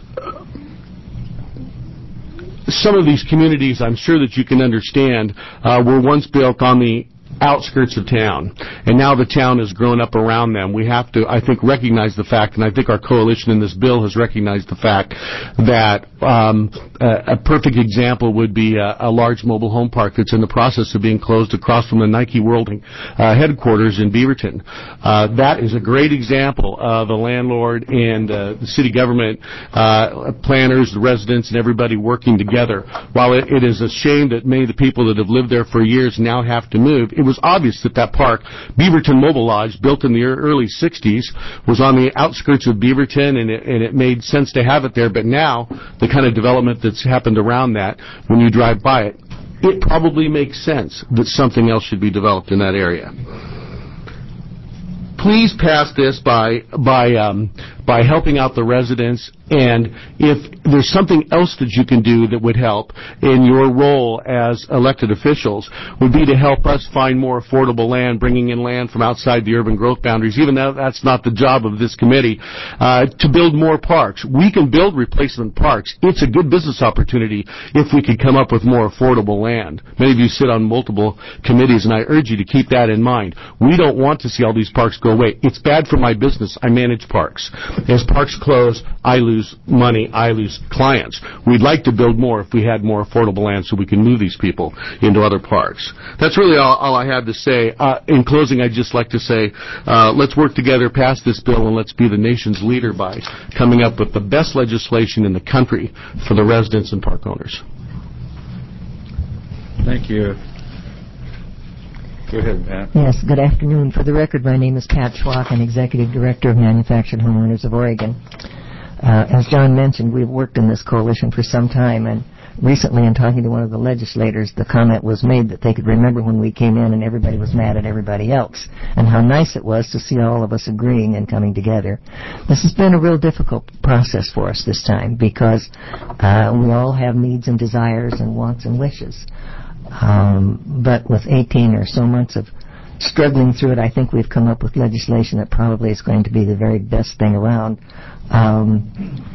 some of these communities, I'm sure that you can understand, uh, were once built on the outskirts of town, and now the town has grown up around them. We have to, I think, recognize the fact, and I think our coalition in this bill has recognized the fact that um, a, a perfect example would be a, a large mobile home park that's in the process of being closed across from the Nike World uh, headquarters in Beaverton. Uh, that is a great example of a landlord and uh, the city government, uh, planners, the residents, and everybody working together. While it, it is a shame that many of the people that have lived there for years now have to move, it was obvious that that park, Beaverton Mobile Lodge, built in the early sixties, was on the outskirts of Beaverton, and it, and it made sense to have it there. But now, the kind of development that's happened around that, when you drive by it, it probably makes sense that something else should be developed in that area. Please pass this by by um, by helping out the residents, and if there's something else that you can do that would help in your role as elected officials, would be to help us find more affordable land, bringing in land from outside the urban growth boundaries, even though that's not the job of this committee, uh, to build more parks. We can build replacement parks. It's a good business opportunity if we could come up with more affordable land. Many of you sit on multiple committees, and I urge you to keep that in mind. We don't want to see all these parks go away. It's bad for my business. I manage parks. As parks close, I lose money, I lose clients. We'd like to build more if we had more affordable land so we can move these people into other parks. That's really all, all I have to say. Uh, in closing, I'd just like to say, uh, let's work together, pass this bill, and let's be the nation's leader by coming up with the best legislation in the country for the residents and park owners. Thank you. Go ahead, Pat. Yes, good afternoon. For the record, my name is Pat Schwach. I'm Executive Director of Manufactured Homeowners of Oregon. Uh, as John mentioned, we've worked in this coalition for some time, and recently in talking to one of the legislators, the comment was made that they could remember when we came in and everybody was mad at everybody else, and how nice it was to see all of us agreeing and coming together. This has been a real difficult process for us this time, because uh, we all have needs and desires and wants and wishes. Um, but with eighteen or so months of struggling through it, I think we've come up with legislation that probably is going to be the very best thing around. Um,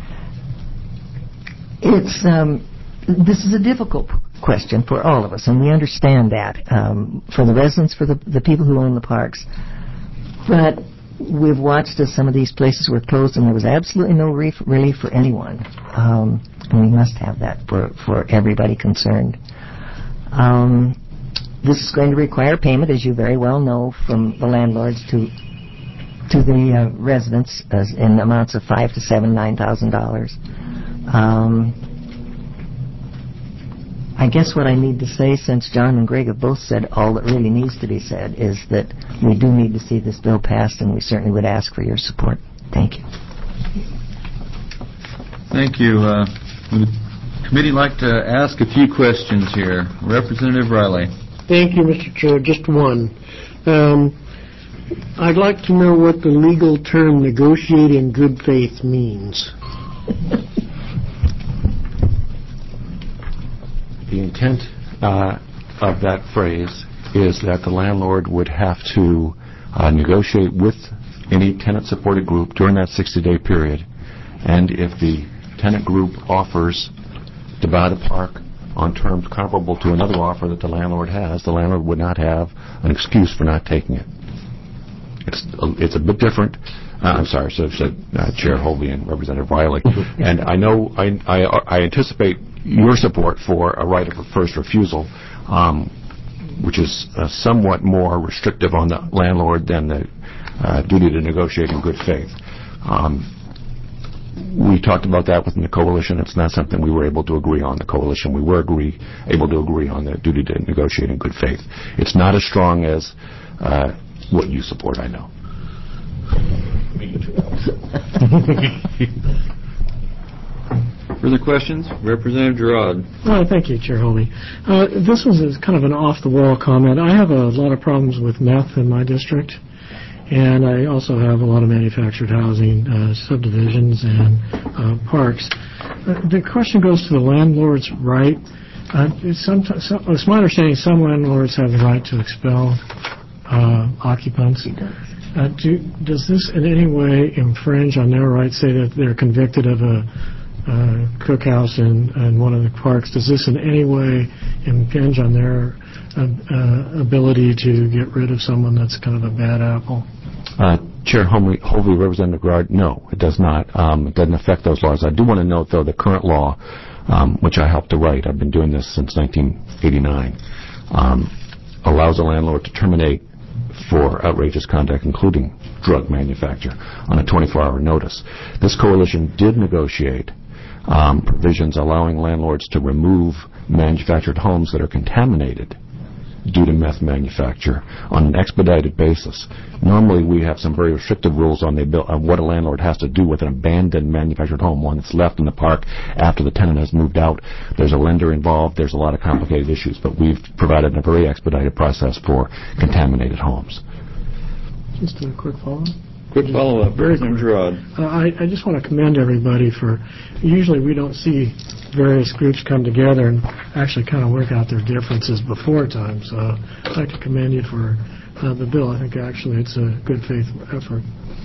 it's um, this is a difficult question for all of us, and we understand that, um, for the residents, for the, the people who own the parks. But we've watched as some of these places were closed, and there was absolutely no relief, relief for anyone. Um, and we must have that for, for everybody concerned. Um, this is going to require payment, as you very well know, from the landlords to to the uh, residents as in amounts of five to seven, nine thousand dollars. Um, I guess what I need to say, since John and Greg have both said all that really needs to be said, is that we do need to see this bill passed, and we certainly would ask for your support. Thank you. Thank you. Uh, Committee like to ask a few questions here. Representative Riley. Thank you, Mister Chair. Just one. Um, I'd like to know what the legal term negotiate in good faith means. The intent uh, of that phrase is that the landlord would have to uh, negotiate with any tenant-supported group during that sixty-day period, and if the tenant group offers to buy the park on terms comparable to another offer that the landlord has, the landlord would not have an excuse for not taking it. It's a, it's a bit different. Uh, I'm sorry, so said uh, Chair Hovey and Representative Riley. And I know I, I, I anticipate your support for a right of first refusal, um, which is uh, somewhat more restrictive on the landlord than the uh, duty to negotiate in good faith. Um, we talked about that within the coalition. It's not something we were able to agree on. The coalition, we were agree able to agree on the duty to negotiate in good faith. It's not as strong as uh, what you support, I know. Further questions? Representative Gerard. Oh, thank you, Chair Hovey. Uh, this was a, kind of an off-the-wall comment. I have a lot of problems with meth in my district, and I also have a lot of manufactured housing uh, subdivisions and uh, parks. Uh, the question goes to the landlord's right. Uh, it's, some, some, it's my understanding some landlords have the right to expel uh, occupants. Uh, do, does this in any way infringe on their rights? Say that they're convicted of a uh, cookhouse in, in one of the parks. Does this in any way impinge on their uh, uh, ability to get rid of someone that's kind of a bad apple? Uh, Chair Hovey, Hovey, Representative Gerard, no, it does not. Um, it doesn't affect those laws. I do want to note, though, the current law, um, which I helped to write, I've been doing this since nineteen eighty-nine, um, allows a landlord to terminate for outrageous conduct, including drug manufacture, on a twenty-four hour notice. This coalition did negotiate um, provisions allowing landlords to remove manufactured homes that are contaminated due to meth manufacture on an expedited basis. Normally, we have some very restrictive rules on, the, on what a landlord has to do with an abandoned manufactured home, one that's left in the park after the tenant has moved out. There's a lender involved. There's a lot of complicated issues, but we've provided a very expedited process for contaminated homes. Just a quick follow-up. Quick follow-up. Very quick. Uh, I, I just want to commend everybody for, usually we don't see various groups come together and actually kind of work out their differences before time. So I'd like to commend you for uh, the bill. I think actually it's a good faith effort.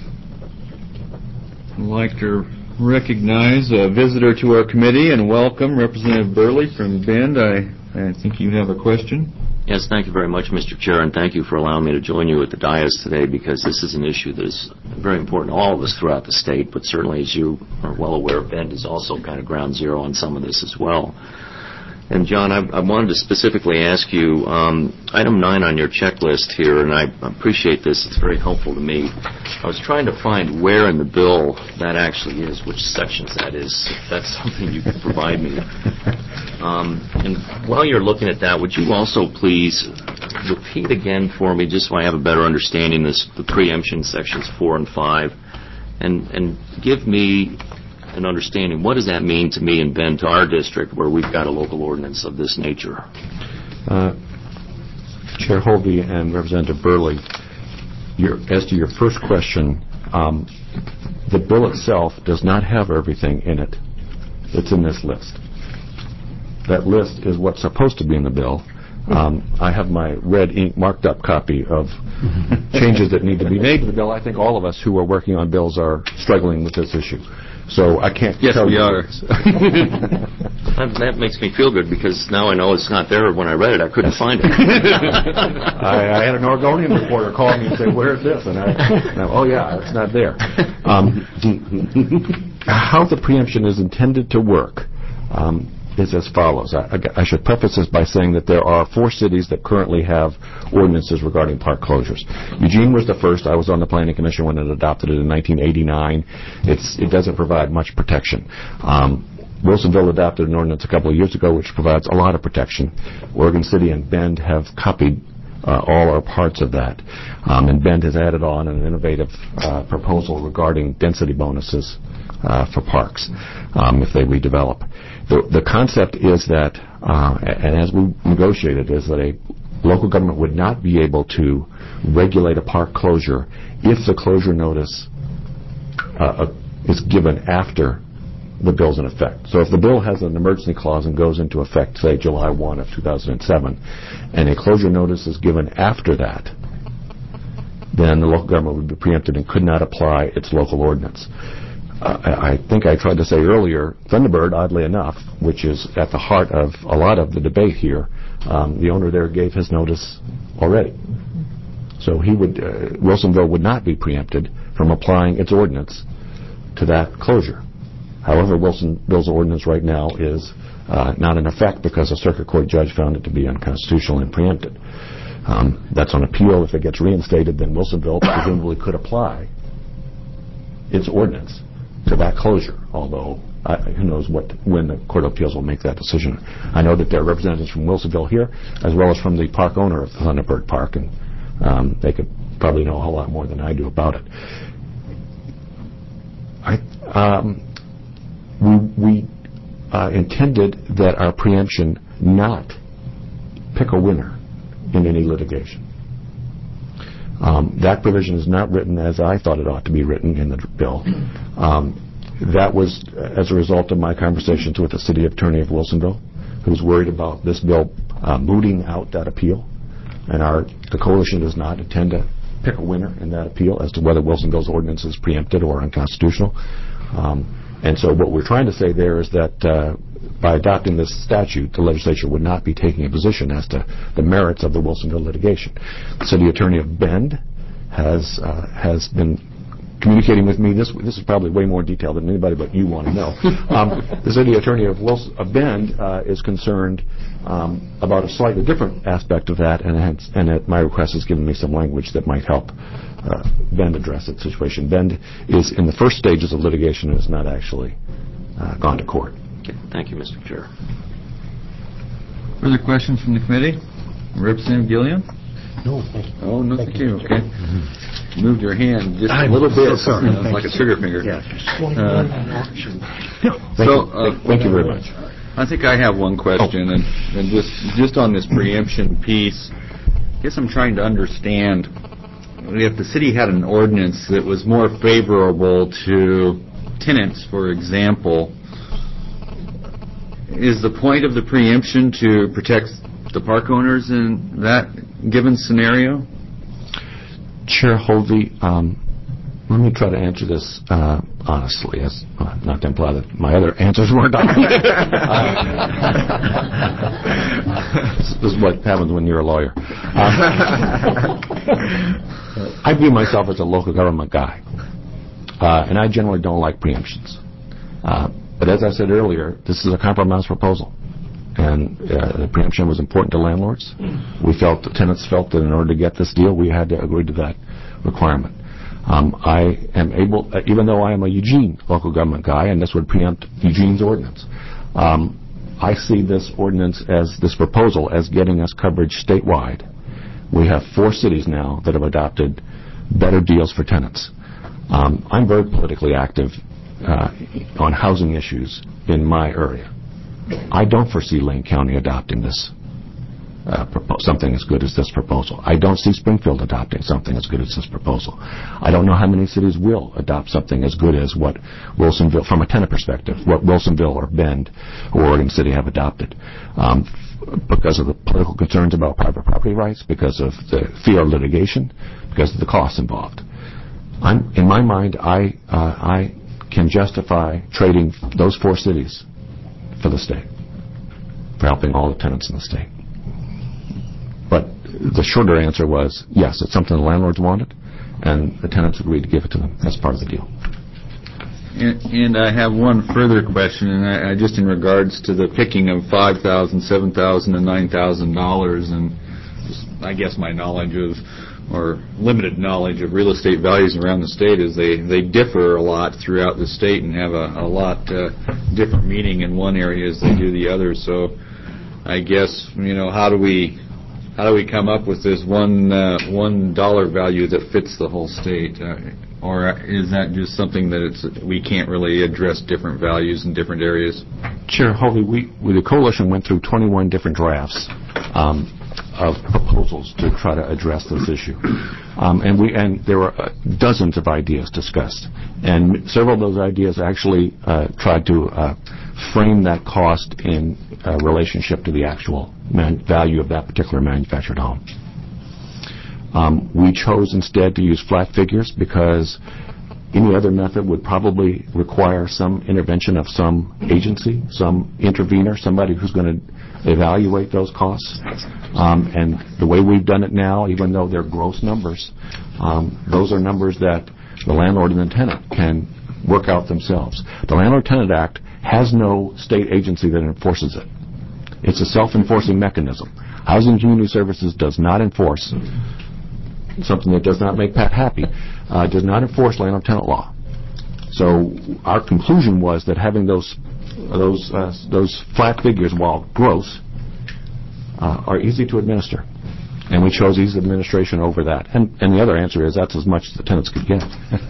I'd like to recognize a visitor to our committee and welcome Representative Burley from Bend. I, I think you have a question. Yes, thank you very much, Mister Chair, and thank you for allowing me to join you at the dais today, because this is an issue that is very important to all of us throughout the state, but certainly, as you are well aware, Bend is also kind of ground zero on some of this as well. And, John, I, I wanted to specifically ask you, um, item nine on your checklist here, and I appreciate this, it's very helpful to me. I was trying to find where in the bill that actually is, which sections that is, if that's something you could provide me. Um, and while you're looking at that, would you also please repeat again for me, just so I have a better understanding, this, the preemption sections four and five, and, and give me an understanding, what does that mean to me in Bend, to our district, where we've got a local ordinance of this nature? Uh, Chair Hovey and Representative Burley, your, as to your first question, um, the bill itself does not have everything in it that's in this list. That list is what's supposed to be in the bill. Um, I have my red ink marked up copy of changes that need to be made to the bill. I think all of us who are working on bills are struggling with this issue. So I can't yes, tell we you. are. that, that makes me feel good, because now I know it's not there. When I read it, I couldn't find it. I, I had an Oregonian reporter call me and say, "Where is this?" And I, and I "Oh yeah, it's not there." Um, how the preemption is intended to work um, is as follows. I, I, I should preface this by saying that there are four cities that currently have ordinances regarding park closures. Eugene was the first. I was on the Planning Commission when it adopted it in nineteen eighty-nine. It's, it doesn't provide much protection. Um, Wilsonville adopted an ordinance a couple of years ago which provides a lot of protection. Oregon City and Bend have copied uh, all or parts of that. Um, and Bend has added on an innovative uh, proposal regarding density bonuses uh, for parks um, if they redevelop. The, the concept is that, uh, and as we negotiated, is that a local government would not be able to regulate a park closure if the closure notice uh, is given after the bill's in effect. So if the bill has an emergency clause and goes into effect, say, July first of two thousand seven, and a closure notice is given after that, then the local government would be preempted and could not apply its local ordinance. Uh, I, I think I tried to say earlier, Thunderbird, oddly enough, which is at the heart of a lot of the debate here, um, the owner there gave his notice already. So he would, uh, Wilsonville would not be preempted from applying its ordinance to that closure. However, Wilsonville's ordinance right now is uh, not in effect because a circuit court judge found it to be unconstitutional and preempted. Um, that's on appeal. If it gets reinstated, then Wilsonville presumably could apply its ordinance to that closure, although uh, who knows what when the Court of Appeals will make that decision. I know that there are representatives from Wilsonville here, as well as from the park owner of the Thunderbird Park, and um, they could probably know a whole lot more than I do about it. I, um, we we uh, intended that our preemption not pick a winner in any litigation. Um, that provision is not written as I thought it ought to be written in the bill. Um, that was as a result of my conversations with the city attorney of Wilsonville, who's worried about this bill uh, mooting out that appeal. And our the coalition does not intend to pick a winner in that appeal as to whether Wilsonville's ordinance is preempted or unconstitutional. Um, and so what we're trying to say there is that uh, by adopting this statute, the legislature would not be taking a position as to the merits of the Wilsonville litigation. The city attorney of Bend has uh, has been communicating with me. This this is probably way more detailed than anybody but you want to know. Um, the city attorney of, Wilson, of Bend uh, is concerned um, about a slightly different aspect of that, and hence, and at my request has given me some language that might help uh, Bend address that situation. Bend is in the first stages of litigation and has not actually uh, gone to court. Okay. Thank you, Mister Chair. Further questions from the committee? Representative Gilliam? No, thank you. Oh, no, thank, thank you. you. Okay. Mm-hmm. Moved your hand just I'm a little bit, so sorry. You know, like a trigger finger. Yeah. Uh, thank so, you. uh, thank you very much. I think I have one question, oh. and, and just just on this preemption piece, I guess I'm trying to understand if the city had an ordinance that was more favorable to tenants, for example, is the point of the preemption to protect the park owners in that given scenario? Chair Hovey, um, let me try to answer this uh, honestly, as uh, not to imply that my other answers weren't honest. uh, this is what happens when you're a lawyer. Uh, I view myself as a local government guy, uh, and I generally don't like preemptions. Uh, but as I said earlier, this is a compromise proposal. And uh, the preemption was important to landlords. We felt, the tenants felt that in order to get this deal, we had to agree to that requirement. Um, I am able, uh, even though I am a Eugene local government guy, and this would preempt Eugene's ordinance, um, I see this ordinance as, this proposal as getting us coverage statewide. We have four cities now that have adopted better deals for tenants. Um, I'm very politically active uh, on housing issues in my area. I don't foresee Lane County adopting this, uh, propo- something as good as this proposal. I don't see Springfield adopting something as good as this proposal. I don't know how many cities will adopt something as good as what Wilsonville, from a tenant perspective, what Wilsonville or Bend or Oregon City have adopted. Um, f- because of the political concerns about private property rights, because of the fear of litigation, because of the costs involved. I'm, in my mind, I, uh, I can justify trading those four cities for the state, for helping all the tenants in the state. But the shorter answer was, yes, it's something the landlords wanted, and the tenants agreed to give it to them. That's part of the deal. And, and I have one further question, and I, I just in regards to the picking of five thousand dollars, seven thousand dollars, and nine thousand dollars, and just, I guess my knowledge of, or limited knowledge of real estate values around the state is they, they differ a lot throughout the state and have a, a lot uh, different meaning in one area as they do the other. So I guess, you know, how do we how do we come up with this one uh, one dollar value that fits the whole state? Uh, or is that just something that it's we can't really address different values in different areas? Chair Hovey, we, we the coalition went through twenty-one different drafts. Um, of proposals to try to address this issue. Um, and we and there were uh, dozens of ideas discussed, and several of those ideas actually uh, tried to uh, frame that cost in uh, relationship to the actual man- value of that particular manufactured home. Um, we chose instead to use flat figures because any other method would probably require some intervention of some agency, some intervener, somebody who's going to evaluate those costs. Um, and the way we've done it now, even though they're gross numbers, um, those are numbers that the landlord and the tenant can work out themselves. The Landlord-Tenant Act has no state agency that enforces it. It's a self-enforcing mechanism. Housing and Community Services does not enforce something that does not make Pat happy, uh, does not enforce landlord-tenant law. So our conclusion was that having those those uh, those flat figures, while gross, uh, are easy to administer, and we chose ease of administration over that. And, and the other answer is that's as much as the tenants could get.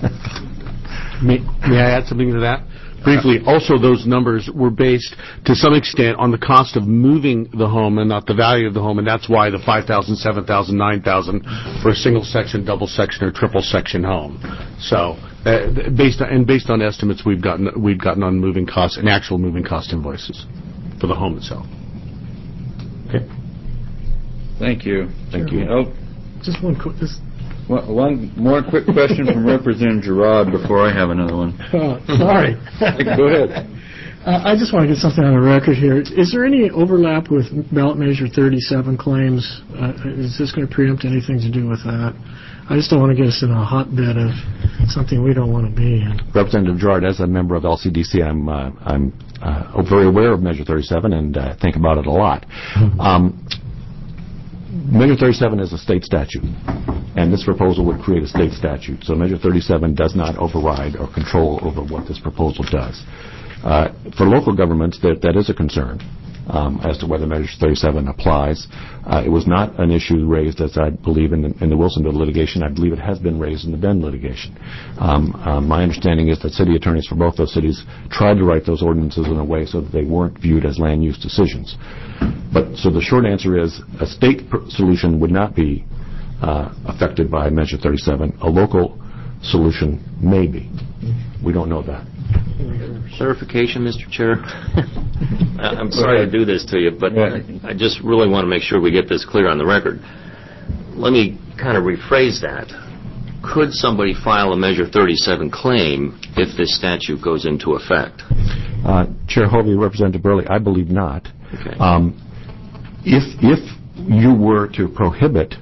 may, may I add something to that? Briefly, also those numbers were based to some extent on the cost of moving the home and not the value of the home, and that's why the five thousand, seven thousand, nine thousand for a single section, double section, or triple section home. So, uh, based on, and based on estimates we've gotten, we've gotten on moving costs and actual moving cost invoices for the home itself. Okay. Thank you. Thank you. Oh, Just one quick. This, one, one more quick question from Representative Girard before I have another one. uh, sorry. Go ahead. Uh, I just want to get something on the record here. Is there any overlap with ballot measure thirty-seven claims? Uh, is this going to preempt anything to do with that? I just don't want to get us in a hotbed of something we don't want to be in. Representative Girard, as a member of L C D C, I'm uh, I'm uh, very aware of Measure thirty-seven and uh, think about it a lot. Um, Measure thirty-seven is a state statute, and this proposal would create a state statute. So Measure thirty-seven does not override or control over what this proposal does. Uh, for local governments, that, that is a concern um, as to whether Measure thirty-seven applies. Uh, it was not an issue raised, as I believe, in the, in the Wilsonville litigation. I believe it has been raised in the Bend litigation. Um, uh, my understanding is that city attorneys for both those cities tried to write those ordinances in a way so that they weren't viewed as land use decisions. But so the short answer is a state pr- solution would not be uh, affected by Measure thirty-seven. A local solution may be. We don't know that. Clarification, Mister Chair. I'm sorry to do this to you, but I just really want to make sure we get this clear on the record. Let me kind of rephrase that. Could somebody file a Measure thirty-seven claim if this statute goes into effect? Uh, Chair Hovey, Representative Burley, I believe not. Okay. Um, if if you were to prohibit,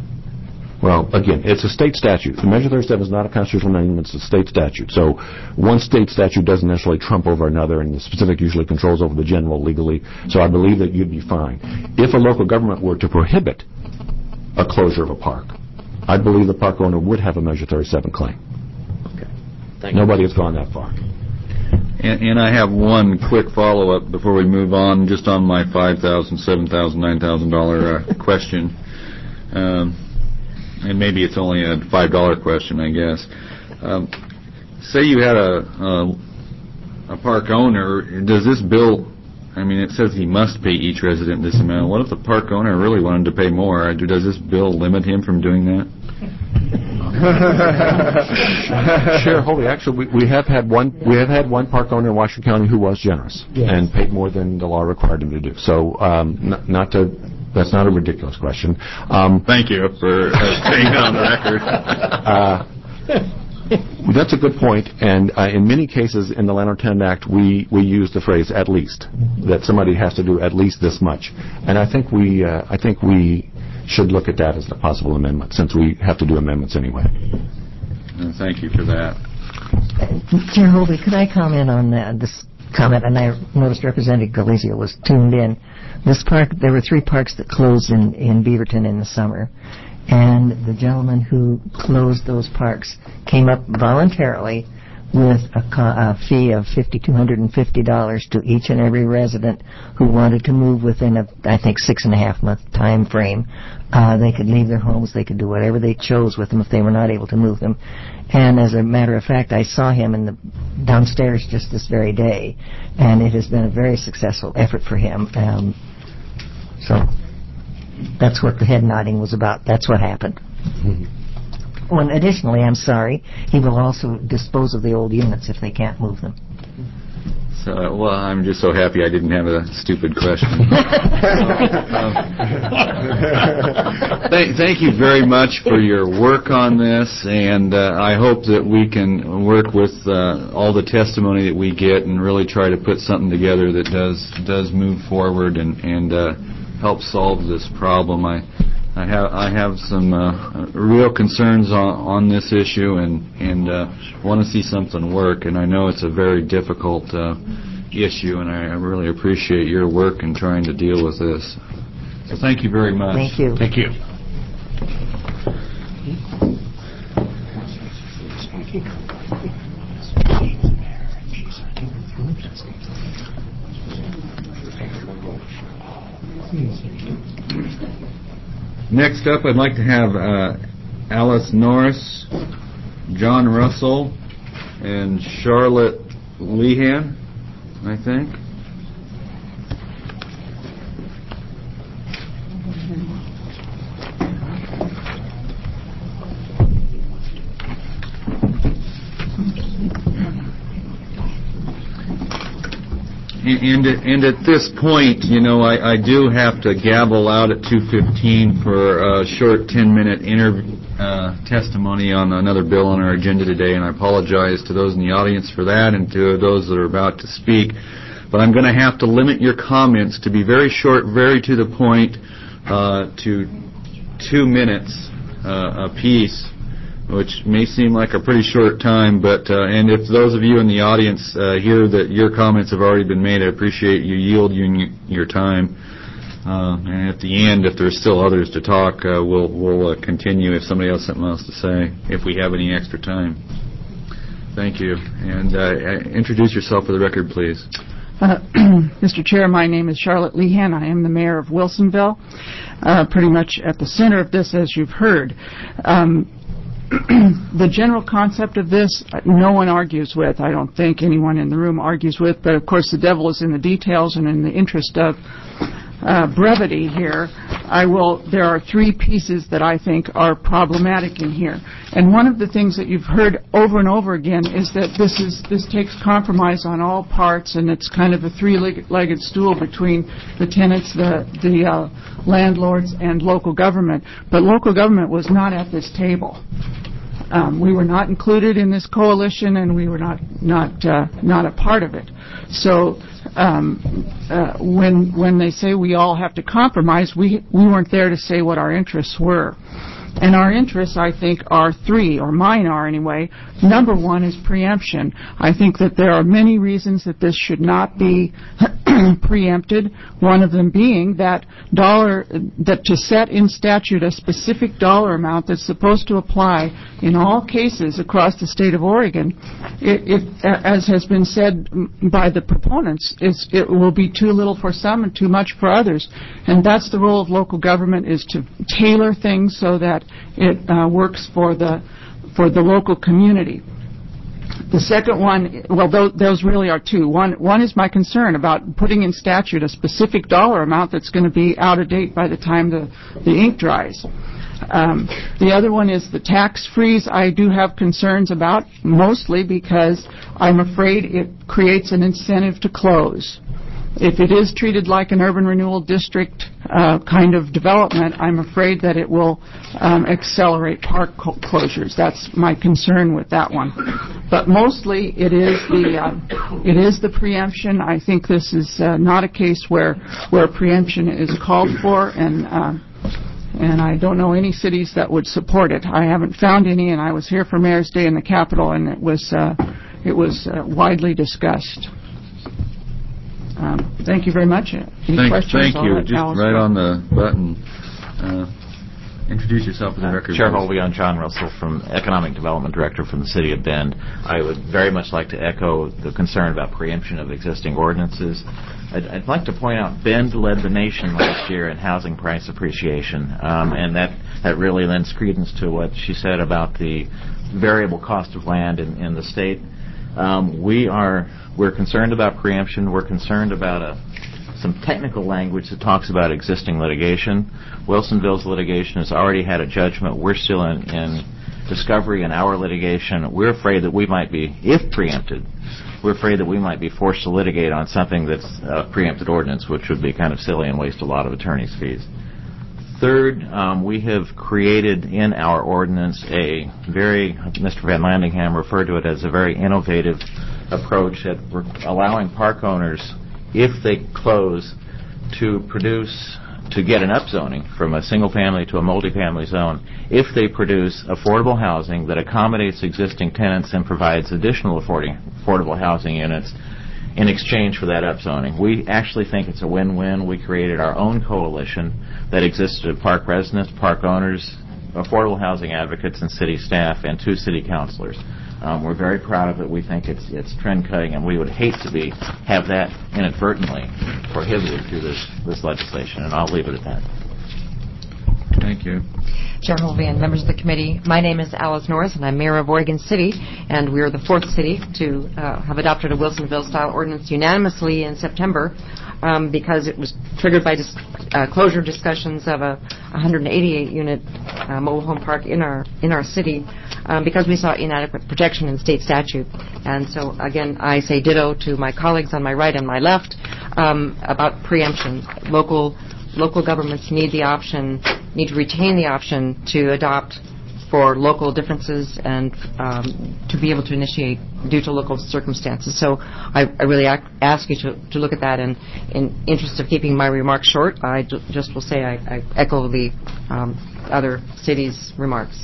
well, again, it's a state statute. The Measure thirty-seven is not a constitutional amendment; it's a state statute. So one state statute doesn't necessarily trump over another, and the specific usually controls over the general legally. So I believe that you'd be fine. If a local government were to prohibit a closure of a park, I believe the park owner would have a Measure thirty-seven claim. Okay. Thank you. Nobody has gone that far. And, and I have one quick follow-up before we move on, just on my five thousand dollars, seven thousand dollars, nine thousand dollars uh, question. Um, and maybe it's only a five dollar question, I guess. Um, say you had a, a a park owner. Does this bill, I mean, it says he must pay each resident this amount. What if the park owner really wanted to pay more? Does this bill limit him from doing that? Chair Hovey, actually, we, we have had one. We have had one park owner in Washington County who was generous Yes. and paid more than the law required him to do. So, um, not, not to. That's not a ridiculous question. Um, Thank you for uh, saying it on the record. uh, that's a good point, and uh, in many cases in the Landlord-Tenant Act, we, we use the phrase "at least," that somebody has to do at least this much, and I think we uh, I think we should look at that as a possible amendment, since we have to do amendments anyway. Uh, thank you for that. Chair Hovey, could I comment on uh, this comment? And I noticed Representative Galizia was tuned in. This park, there were three parks that closed in, in Beaverton in the summer. And the gentleman who closed those parks came up voluntarily with a, co- a fee of five thousand two hundred fifty dollars to each and every resident who wanted to move within a, I think, six and a half month time frame. Uh, they could leave their homes, they could do whatever they chose with them if they were not able to move them. And as a matter of fact, I saw him in the downstairs just this very day, and it has been a very successful effort for him. Um, so, That's what the head nodding was about. That's what happened. Well, and additionally, I'm sorry, he will also dispose of the old units if they can't move them. So, well, I'm just so happy I didn't have a stupid question. um, thank, thank you very much for your work on this, and uh, I hope that we can work with uh, all the testimony that we get and really try to put something together that does does move forward and and uh, help solve this problem. I I have I have some uh, real concerns on, on this issue, and and uh, want to see something work. And I know it's a very difficult uh, issue, and I really appreciate your work in trying to deal with this. So thank you very much. Thank you. Thank you. Next up, I'd like to have uh, Alice Norris, John Russell, and Charlotte Lehan, I think. And, and at this point, you know, I, I do have to gavel out at two fifteen for a short ten-minute inter- uh, testimony on another bill on our agenda today, and I apologize to those in the audience for that and to those that are about to speak. But I'm going to have to limit your comments to be very short, very to the point, uh, to two minutes uh, apiece, which may seem like a pretty short time, but uh, and if those of you in the audience uh, hear that your comments have already been made, I appreciate you yielding your time. Uh, and at the end, if there's still others to talk, uh, we'll we'll uh, continue if somebody else has something else to say, if we have any extra time. Thank you. And uh, introduce yourself for the record, please. Uh, Mister Chair, my name is Charlotte Lehan. I am the mayor of Wilsonville, uh, pretty much at the center of this, as you've heard. Um, the general concept of this, no one argues with. I don't think anyone in the room argues with, but of course the devil is in the details, and in the interest of uh, brevity here, I will, there are three pieces that I think are problematic in here. And one of the things that you've heard over and over again is that this is, this takes compromise on all parts, and it's kind of a three-legged stool between the tenants, the, the uh, landlords, and local government. But local government was not at this table. Um, we were not included in this coalition, and we were not not uh, not a part of it. So um, uh, when when they say we all have to compromise, we we weren't there to say what our interests were. And our interests, I think, are three, or mine are anyway. Number one is preemption. I think that there are many reasons that this should not be preempted, one of them being that dollar, that to set in statute a specific dollar amount that's supposed to apply in all cases across the state of Oregon, it, it as has been said by the proponents, is it will be too little for some and too much for others. And that's the role of local government, is to tailor things so that it uh, works for the for the local community. The second one, well, those, those really are two. One, one is my concern about putting in statute a specific dollar amount that's going to be out of date by the time the, the ink dries. Um, the other one is the tax freeze. I do have concerns about, mostly because I'm afraid it creates an incentive to close. If it is treated like an urban renewal district uh, kind of development, I'm afraid that it will um, accelerate park co- closures. That's my concern with that one. But mostly, it is the uh, it is the preemption. I think this is uh, not a case where where preemption is called for, and uh, and I don't know any cities that would support it. I haven't found any, and I was here for Mayor's Day in the Capitol, and it was uh, it was uh, widely discussed. Um, thank you very much. Any thank, questions? Thank you. Just Alice right go. on the button. Uh, introduce yourself for the uh, record. Chair Holby, I'm John Russell, from Economic Development Director from the City of Bend. I would very much like to echo the concern about preemption of existing ordinances. I'd, I'd like to point out Bend led the nation last year in housing price appreciation, um, and that, that really lends credence to what she said about the variable cost of land in, in the state. Um, we are we're concerned about preemption. We're concerned about a some technical language that talks about existing litigation. Wilsonville's litigation has already had a judgment. We're still in, in discovery in our litigation. We're afraid that we might be, if preempted, we're afraid that we might be forced to litigate on something that's a preempted ordinance, which would be kind of silly and waste a lot of attorney's fees. Third, um, we have created in our ordinance a very, Mister Van Landingham referred to it as a very innovative approach at re- allowing park owners, if they close, to produce, to get an upzoning from a single-family to a multifamily zone, if they produce affordable housing that accommodates existing tenants and provides additional affording, affordable housing units in exchange for that upzoning. We actually think it's a win-win. We created our own coalition that existed of park residents, park owners, affordable housing advocates, and city staff, and two city councilors. Um, we're very proud of it. We think it's it's trend-cutting, and we would hate to be have that inadvertently prohibited through this, this legislation, and I'll leave it at that. Thank you. Chair Holvey and members of the committee, my name is Alice Norris, and I'm mayor of Oregon City, and we're the fourth city to uh, have adopted a Wilsonville-style ordinance unanimously in September um, because it was triggered by dis- uh, closure discussions of a one hundred eighty-eight unit uh, mobile home park in our in our city um, because we saw inadequate protection in state statute. And so, again, I say ditto to my colleagues on my right and my left um, about preemption. Local Local governments need the option, need to retain the option to adopt for local differences and um, to be able to initiate due to local circumstances. So I, I really ac- ask you to, to look at that. And in interest of keeping my remarks short, I d- just will say I, I echo the um, other cities' remarks.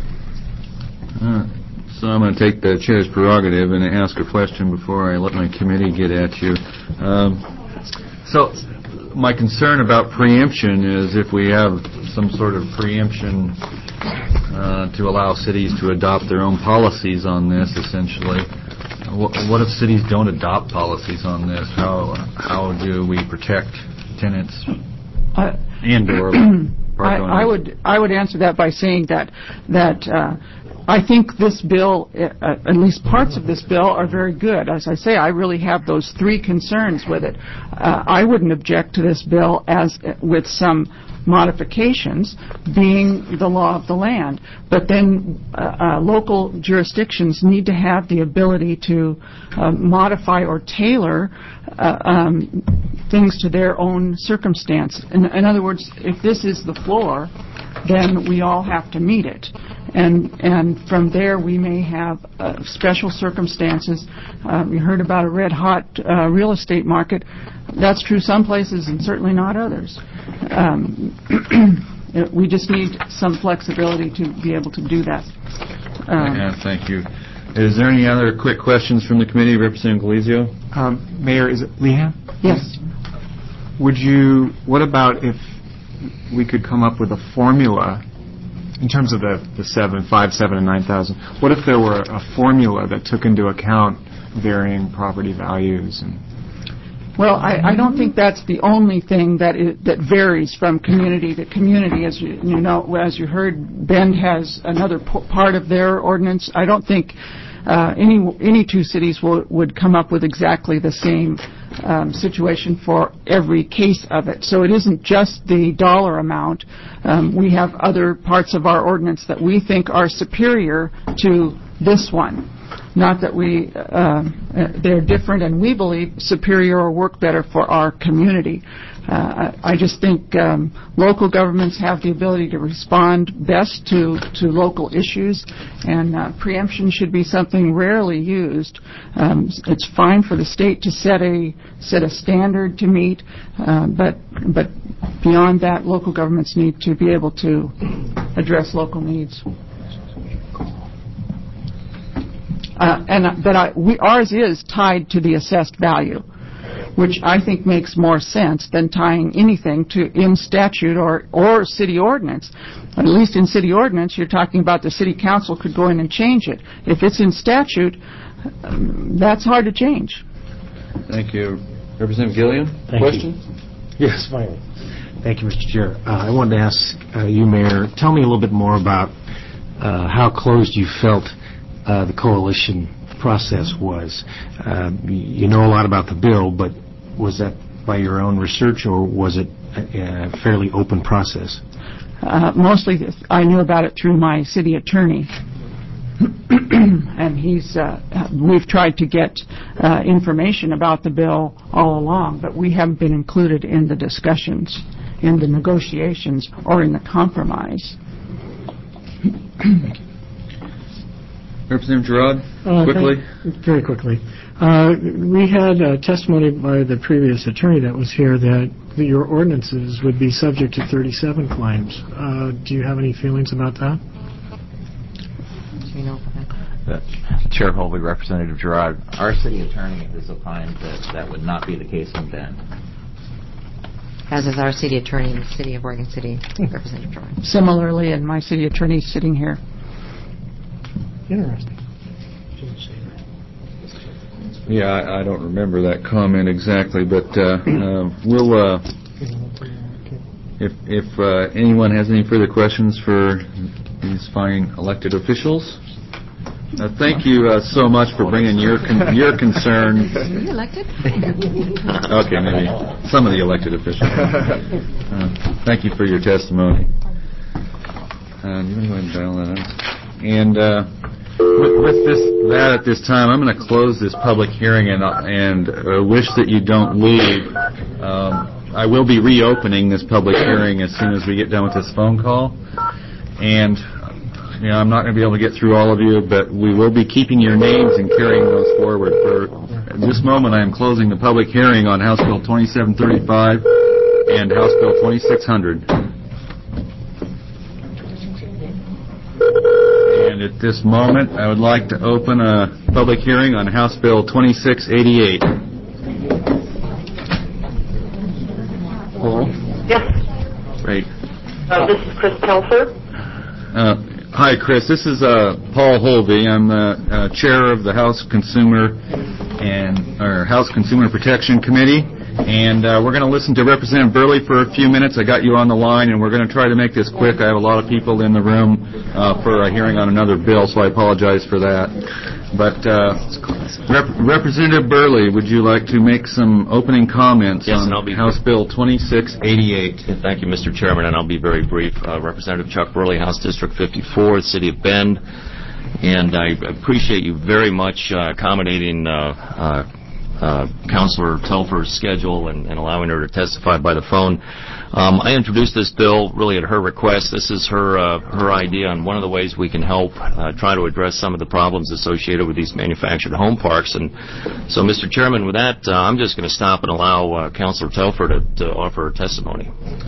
Uh, so I'm going to take the chair's prerogative and ask a question before I let my committee get at you. Um, so my concern about preemption is if we have some sort of preemption uh, to allow cities to adopt their own policies on this, essentially. What, what if cities don't adopt policies on this? How how do we protect tenants uh, and or park I, owners? I would I would answer that by saying that that uh, I think this bill, uh, at least parts of this bill, are very good. As I say, I really have those three concerns with it. Uh, I wouldn't object to this bill as uh, with some modifications being the law of the land. But then uh, uh, local jurisdictions need to have the ability to uh, modify or tailor uh, um, things to their own circumstance. In, in other words, if this is the floor, then we all have to meet it. And and from there we may have uh, special circumstances. Uh, we heard about a red-hot uh, real estate market. That's true some places and certainly not others. Um, we just need some flexibility to be able to do that. Um, yeah, thank you. Is there any other quick questions from the committee? Representative Galizio? Um, Mayor, is it Leanne? Yes. Would you, what about if we could come up with a formula in terms of the, the seven, five, seven, and nine thousand? What if there were a formula that took into account varying property values? And well, I, I don't think that's the only thing that is, that varies from community to community. As you, you know, as you heard, Bend has another p- part of their ordinance. I don't think uh, any any two cities will, would come up with exactly the same Um, situation for every case of it. So it isn't just the dollar amount. Um, we have other parts of our ordinance that we think are superior to this one. Not that we, uh, they're different and we believe superior or work better for our community. Uh, I just think um, local governments have the ability to respond best to, to local issues, and uh, preemption should be something rarely used. Um, it's fine for the state to set a set a standard to meet, uh, but but beyond that, local governments need to be able to address local needs. Uh, and but I, we, ours is tied to the assessed value, which I think makes more sense than tying anything to in statute or, or city ordinance. At least in city ordinance, you're talking about the city council could go in and change it. If it's in statute, um, that's hard to change. Thank you. Representative Gilliam, Thank question? You. Yes, finally. Thank you, Mister Chair. Uh, I wanted to ask uh, you, Mayor, tell me a little bit more about uh, how closed you felt uh, the coalition process was. Uh, you know a lot about the bill, but was that by your own research, or was it a, a fairly open process? Uh, mostly, this, I knew about it through my city attorney. And he's, uh, we've tried to get uh, information about the bill all along, but we haven't been included in the discussions, in the negotiations, or in the compromise. Representative Gerard, Uh, quickly. thank- Very quickly. Uh, We had uh, testimony by the previous attorney that was here that that your ordinances would be subject to thirty-seven claims. Uh, Do you have any feelings about that? Uh, Chair Holby, Representative Gerard, our city attorney has opined that that would not be the case in Bend. As is our city attorney in the city of Oregon City, Representative Gerard. Similarly, and my city attorney sitting here. Interesting. Yeah, I, I don't remember that comment exactly, but uh, uh, we'll. Uh, if if uh, anyone has any further questions for these fine elected officials, uh, thank you uh, so much for bringing your con- your concern. Are you elected? Okay, maybe some of the elected officials. Uh, thank you for your testimony. Uh, you want to go ahead and dial that up? And. Uh, With, with this, that at this time, I'm going to close this public hearing and, and uh, wish that you don't leave. Um, I will be reopening this public hearing as soon as we get done with this phone call. And, you know, I'm not going to be able to get through all of you, but we will be keeping your names and carrying those forward. For at this moment, I am closing the public hearing on House Bill twenty-seven thirty-five and House Bill twenty-six hundred. And at this moment, I would like to open a public hearing on House Bill twenty-six eighty-eight. Paul? Yes. Great. Uh, this is Chris Telfer. Uh, hi, Chris. This is uh, Paul Holby. I'm the uh, chair of the House Consumer and or House Consumer Protection Committee. And uh, we're going to listen to Representative Burley for a few minutes. I got you on the line, and we're going to try to make this quick. I have a lot of people in the room uh, for a hearing on another bill, so I apologize for that. But uh, Rep- Representative Burley, would you like to make some opening comments Yes, on and I'll be House Bill twenty-six eighty-eight? Thank you, Mister Chairman, and I'll be very brief. Uh, Representative Chuck Burley, House District fifty-four, the City of Bend. And I appreciate you very much uh, accommodating uh, uh, Uh, Councilor Telfer's schedule and, and allowing her to testify by the phone. Um, I introduced this bill really at her request. This is her uh, her idea on one of the ways we can help uh, try to address some of the problems associated with these manufactured home parks. And so, Mister Chairman, with that, uh, I'm just going to stop and allow uh, Councilor Telfer to, to offer her testimony.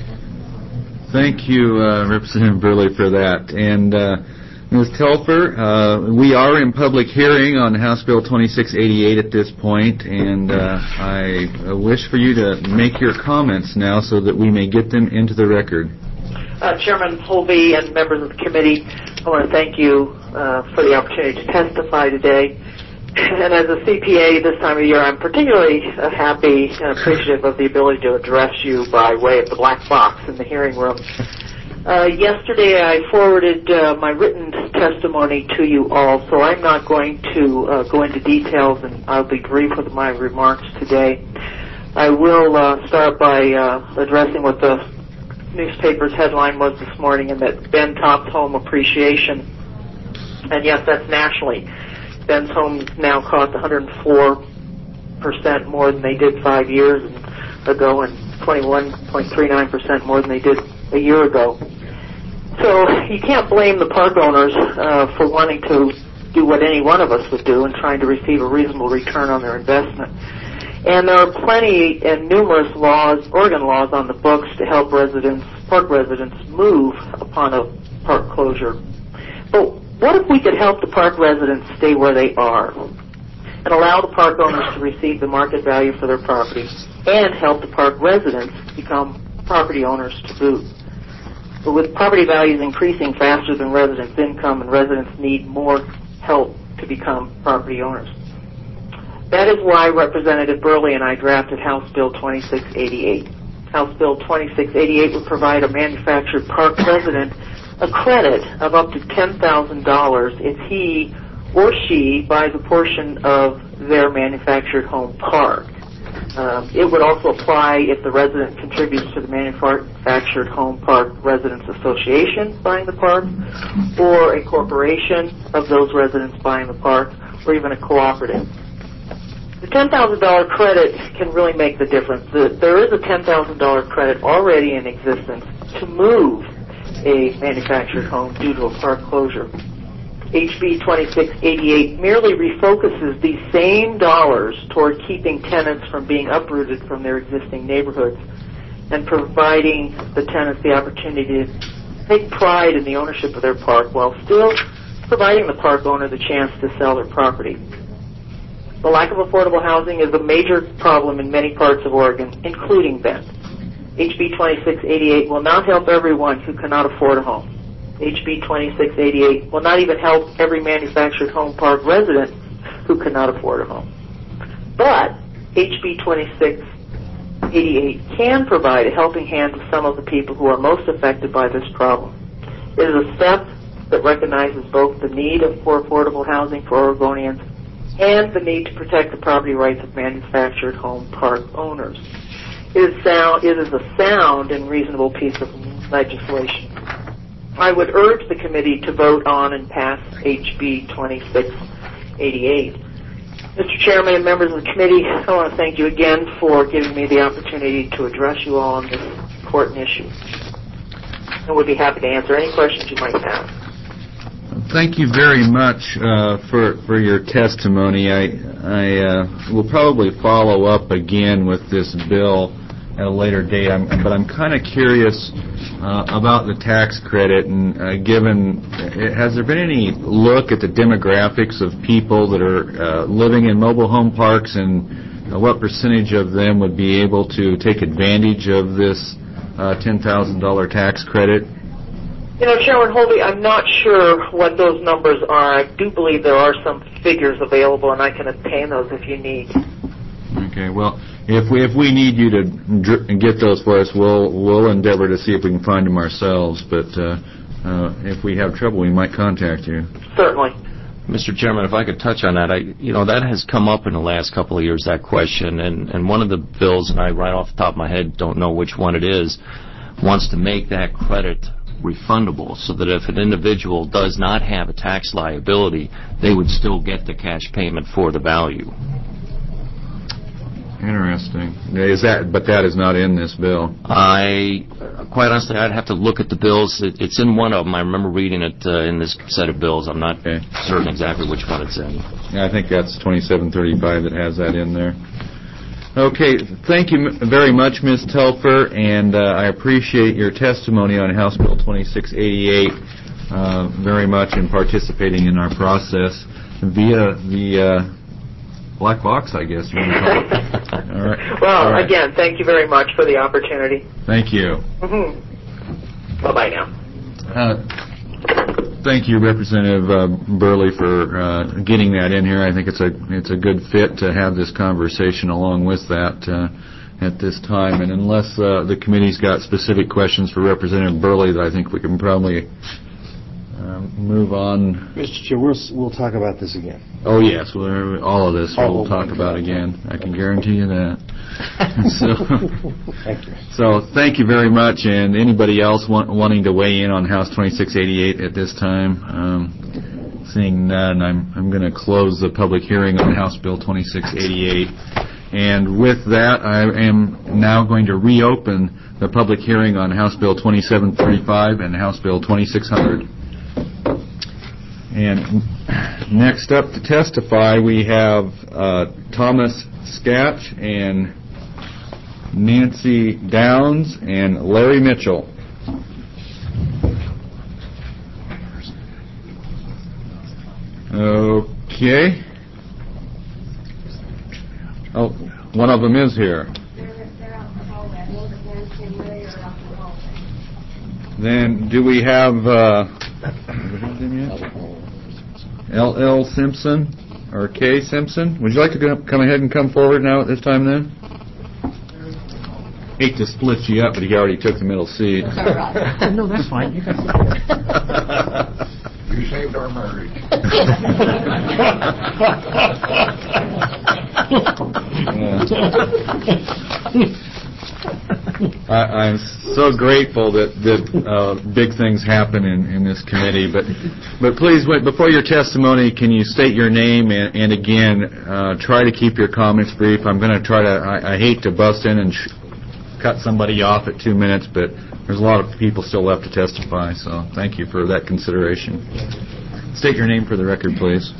Thank you, uh, Representative Burley, for that. And uh, Miz Telfer, uh, we are in public hearing on House Bill twenty-six eighty-eight at this point, and uh, I uh, wish for you to make your comments now so that we may get them into the record. Uh, Chairman Holby and members of the committee, I want to thank you uh, for the opportunity to testify today. And as a C P A this time of year, I'm particularly uh, happy and appreciative of the ability to address you by way of the black box in the hearing room. Uh, yesterday I forwarded uh, my written testimony to you all, so I'm not going to uh, go into details, and I'll be brief with my remarks today. I will uh, start by uh, addressing what the newspaper's headline was this morning, and that Bend tops home appreciation. And yes, that's nationally. Bend's homes now cost one hundred four percent more than they did five years ago, and twenty-one point three nine percent more than they did a year ago. So you can't blame the park owners uh, for wanting to do what any one of us would do and trying to receive a reasonable return on their investment. And there are plenty and numerous laws, Oregon laws on the books to help residents, park residents move upon a park closure. But what if we could help the park residents stay where they are and allow the park owners to receive the market value for their property and help the park residents become property owners to boot? But with property values increasing faster than residents' income, and residents need more help to become property owners. That is why Representative Burley and I drafted House Bill twenty-six eighty-eight. House Bill twenty-six eighty-eight would provide a manufactured park resident a credit of up to ten thousand dollars if he or she buys a portion of their manufactured home park. Um, it would also apply if the resident contributes to the Manufactured Home Park Residents Association buying the park, or a corporation of those residents buying the park, or even a cooperative. The ten thousand dollars credit can really make the difference. The, there is a ten thousand dollars credit already in existence to move a manufactured home due to a park closure. H B twenty-six eighty-eight merely refocuses these same dollars toward keeping tenants from being uprooted from their existing neighborhoods and providing the tenants the opportunity to take pride in the ownership of their park while still providing the park owner the chance to sell their property. The lack of affordable housing is a major problem in many parts of Oregon, including Bend. H B twenty-six eighty-eight will not help everyone who cannot afford a home. H B twenty-six eighty-eight will not even help every manufactured home park resident who cannot afford a home. But H B twenty-six eighty-eight can provide a helping hand to some of the people who are most affected by this problem. It is a step that recognizes both the need for affordable housing for Oregonians and the need to protect the property rights of manufactured home park owners. It is, sound, it is a sound and reasonable piece of legislation. I would urge the committee to vote on and pass H B twenty-six eighty-eight. Mister Chairman and members of the committee, I want to thank you again for giving me the opportunity to address you all on this important issue. And would be happy to answer any questions you might have. Thank you very much uh, for for your testimony. I I uh, will probably follow up again with this bill at a later date, I'm, but I'm kind of curious uh, about the tax credit, and uh, given, has there been any look at the demographics of people that are uh, living in mobile home parks, and uh, what percentage of them would be able to take advantage of this uh, ten thousand dollars tax credit? You know, Chairman Holby, I'm not sure what those numbers are. I do believe there are some figures available, and I can obtain those if you need. Okay, well, if we if we need you to dr- get those for us, we'll we'll endeavor to see if we can find them ourselves. But uh, uh, if we have trouble, we might contact you. Certainly. Mister Chairman, if I could touch on that, I you know that has come up in the last couple of years, that question, and and one of the bills, and I right off the top of my head don't know which one it is, wants to make that credit refundable, so that if an individual does not have a tax liability, they would still get the cash payment for the value. Interesting. Is that? But that is not in this bill. I, quite honestly, I'd have to look at the bills. It, it's in one of them. I remember reading it uh, in this set of bills. I'm not okay. certain exactly which one it's in. Yeah, I think that's twenty-seven thirty-five that has that in there. Okay, thank you very much, Miz Telfer, and uh, I appreciate your testimony on House Bill twenty-six eighty-eight uh, very much in participating in our process via the uh, black box, I guess. You want to call it. All right. Well, All right. Again, thank you very much for the opportunity. Thank you. Mm-hmm. Bye-bye now. Uh, thank you, Representative uh, Burley, for uh, getting that in here. I think it's a it's a good fit to have this conversation along with that uh, at this time. And unless uh, the committee's got specific questions for Representative Burley, I think we can probably um, move on. Mister Chair, we'll, we'll talk about this again. Oh, yes. We're, all of this Oh, we'll talk about again. I can guarantee you that. so, thank you. So thank you very much. And anybody else want, wanting to weigh in on House twenty-six eighty-eight at this time? Um, seeing none, I'm, I'm going to close the public hearing on House Bill twenty-six eighty-eight. And with that, I am now going to reopen the public hearing on House Bill twenty-seven thirty-five and House Bill twenty-six hundred. And next up to testify, we have uh, Thomas Skatch and Nancy Downs and Larry Mitchell. Okay. Oh, one of them is here. Then do we have uh, L L Simpson or Kay Simpson? Would you like to go, come ahead and come forward now at this time then? Hate to split you up, but he already took the middle seat. No, that's fine. You, you saved our marriage. I, I'm so grateful that, that uh, big things happen in, in this committee. But, but please, wait, before your testimony, can you state your name and, and again, uh, try to keep your comments brief. I'm going to try to. I, I hate to bust in and sh- cut somebody off at two minutes, but there's a lot of people still left to testify. So thank you for that consideration. State your name for the record, please.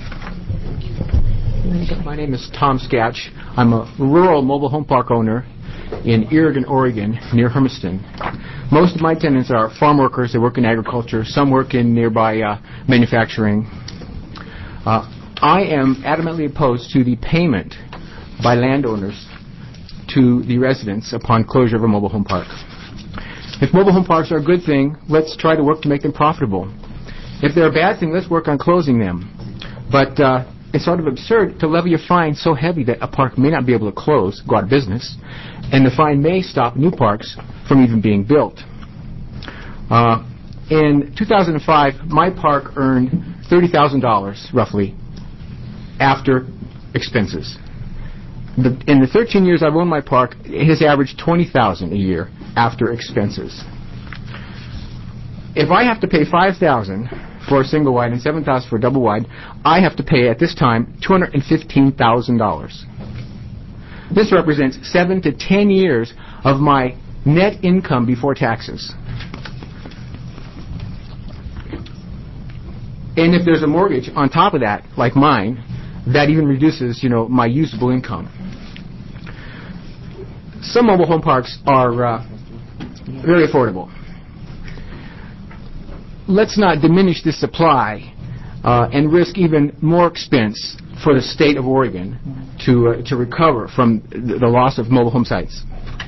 My name is Tom Skatch. I'm a rural mobile home park owner in Eregan, Oregon, near Hermiston. Most of my tenants are farm workers. They work in agriculture. Some work in nearby uh, manufacturing. Uh, I am adamantly opposed to the payment by landowners to the residents upon closure of a mobile home park. If mobile home parks are a good thing, let's try to work to make them profitable. If they're a bad thing, let's work on closing them. But uh, it's sort of absurd to levy a fine so heavy that a park may not be able to close, go out of business, and the fine may stop new parks from even being built. Uh, in two thousand five, my park earned thirty thousand dollars, roughly, after expenses. The, in the thirteen years I've owned my park, it has averaged twenty thousand dollars a year after expenses. If I have to pay five thousand dollars for a single wide and seven thousand dollars for a double wide, I have to pay at this time two hundred fifteen thousand dollars. This represents seven to ten years of my net income before taxes. And if there's a mortgage on top of that, like mine, that even reduces, you know, my usable income. Some mobile home parks are uh, very affordable. Let's not diminish this supply uh, and risk even more expense for the state of Oregon to uh, to recover from the, the loss of mobile home sites.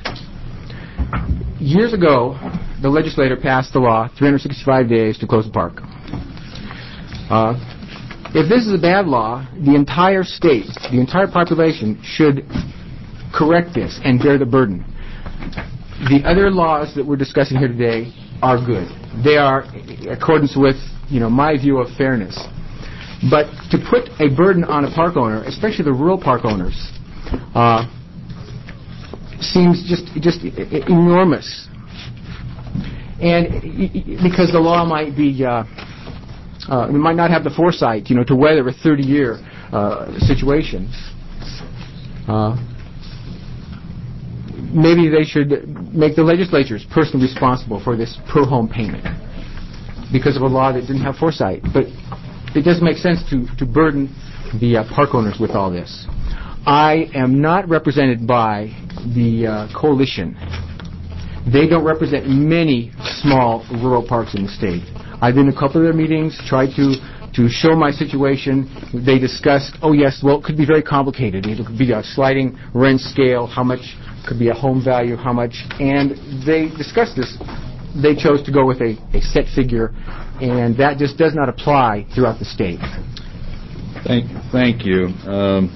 Years ago, the legislature passed the law, three hundred sixty-five days to close the park. Uh, if this is a bad law, the entire state, the entire population should correct this and bear the burden. The other laws that we're discussing here today are good. They are in accordance with, you know, my view of fairness. But to put a burden on a park owner, especially the rural park owners, uh, seems just just enormous. And because the law might be, uh, uh, we might not have the foresight, you know, to weather a thirty-year uh, situation. Uh, maybe they should make the legislatures personally responsible for this per home payment because of a law that didn't have foresight. But it doesn't make sense to, to burden the uh, park owners with all this. I am not represented by the uh, coalition. They don't represent many small rural parks in the state. I've been to a couple of their meetings, tried to to show my situation. They discussed, oh yes, well, it could be very complicated. It could be a sliding rent scale, how much could be a home value, how much, and they discussed this. They chose to go with a, a set figure, and that just does not apply throughout the state. Thank, thank you. Um,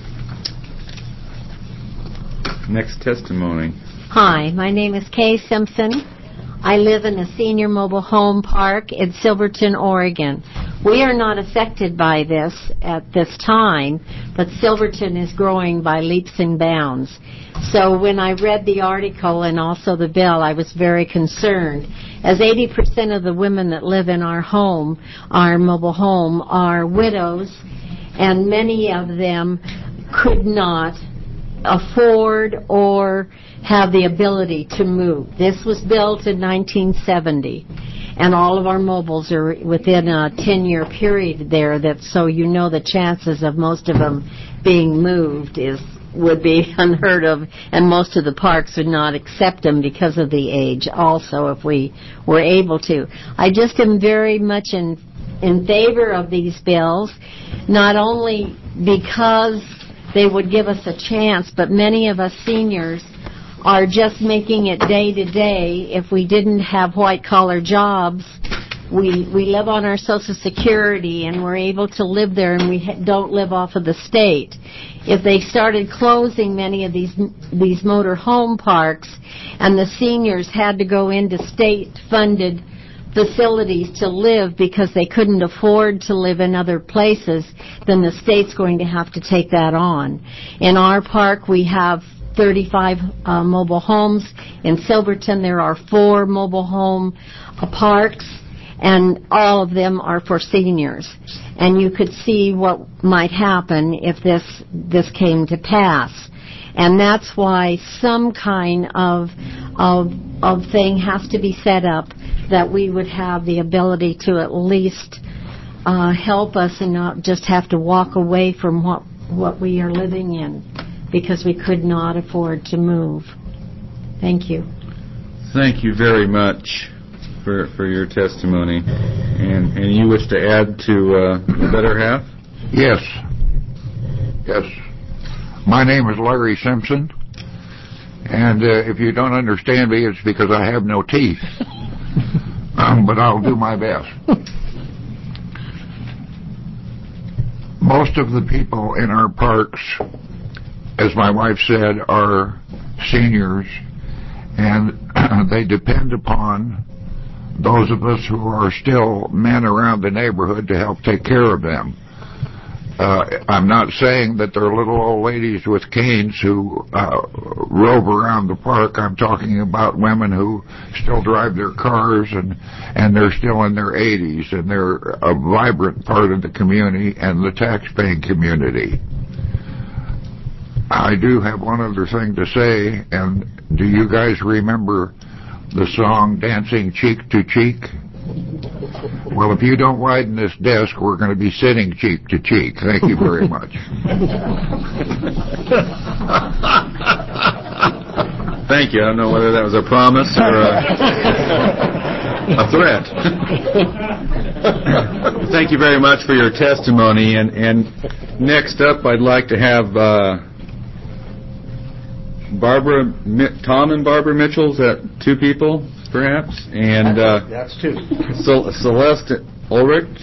next testimony. Hi, my name is Kay Simpson. I live in a senior mobile home park in Silverton, Oregon. We are not affected by this at this time, but Silverton is growing by leaps and bounds. So when I read the article and also the bill, I was very concerned, as eighty percent of the women that live in our home, our mobile home, are widows, and many of them could not afford or have the ability to move. This was built in nineteen seventy, and all of our mobiles are within a ten-year period there, that so you know the chances of most of them being moved is would be unheard of, and most of the parks would not accept them because of the age also, if we were able to. I just am very much in in favor of these bills, not only because they would give us a chance, but many of us seniors are just making it day to day. If we didn't have white collar jobs, we we live on our Social Security and we're able to live there, and we ha- don't live off of the state. If they started closing many of these these motor home parks and the seniors had to go into state funded facilities to live because they couldn't afford to live in other places, then the state's going to have to take that on. In our park, we have thirty-five uh, mobile homes. In Silverton, there are four mobile home uh, parks, and all of them are for seniors. And you could see what might happen if this this came to pass. And that's why some kind of of of thing has to be set up that we would have the ability to at least uh, help us and not just have to walk away from what what we are living in because we could not afford to move. Thank you. Thank you very much for for your testimony. And and you wish to add to uh, the better half? Yes. Yes. My name is Larry Simpson, and uh, if you don't understand me, it's because I have no teeth. um, but I'll do my best. Most of the people in our parks, as my wife said, are seniors, and they depend upon those of us who are still men around the neighborhood to help take care of them. Uh, I'm not saying that they're little old ladies with canes who uh, rove around the park. I'm talking about women who still drive their cars and and they're still in their eighties, and they're a vibrant part of the community and the tax-paying community. I do have one other thing to say, and do you guys remember the song Dancing Cheek to Cheek? Well, if you don't widen this desk, we're going to be sitting cheek to cheek. Thank you very much. Thank you. I don't know whether that was a promise or a, a threat. Thank you very much for your testimony. And, and next up, I'd like to have uh, Barbara, Tom and Barbara Mitchell. Is that two people? Perhaps, and uh, that's two. Cel- Celeste Ulrich.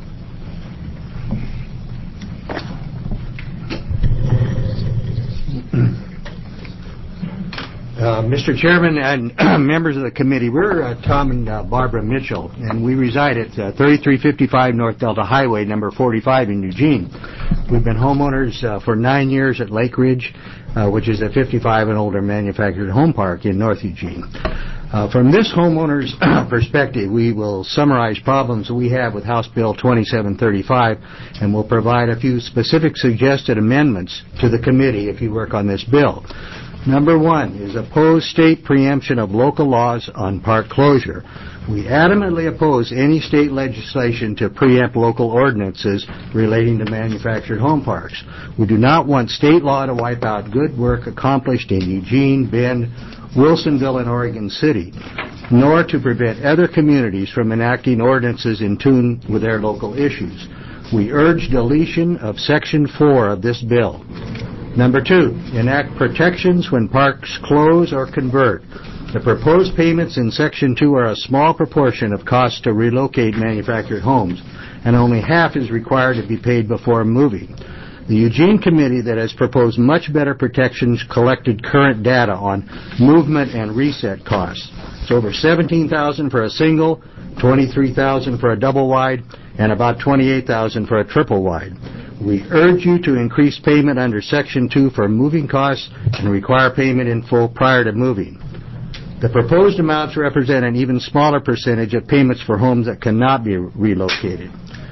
Uh, Mister Chairman and members of the committee, we're uh, Tom and uh, Barbara Mitchell, and we reside at uh, thirty-three fifty-five North Delta Highway, number forty-five in Eugene. We've been homeowners uh, for nine years at Lake Ridge, uh, which is a fifty-five and older manufactured home park in North Eugene. Uh, from this homeowner's perspective, we will summarize problems we have with House Bill twenty-seven thirty-five, and we'll provide a few specific suggested amendments to the committee if you work on this bill. Number one is oppose state preemption of local laws on park closure. We adamantly oppose any state legislation to preempt local ordinances relating to manufactured home parks. We do not want state law to wipe out good work accomplished in Eugene, Bend, Wilsonville, and Oregon City, nor to prevent other communities from enacting ordinances in tune with their local issues. We urge deletion of Section four of this bill. Number two, enact protections when parks close or convert. The proposed payments in Section two are a small proportion of costs to relocate manufactured homes, and only half is required to be paid before moving. The Eugene Committee that has proposed much better protections collected current data on movement and reset costs. It's over seventeen thousand dollars for a single, twenty-three thousand dollars for a double wide, and about twenty-eight thousand dollars for a triple wide. We urge you to increase payment under Section two for moving costs and require payment in full prior to moving. The proposed amounts represent an even smaller percentage of payments for homes that cannot be relocated.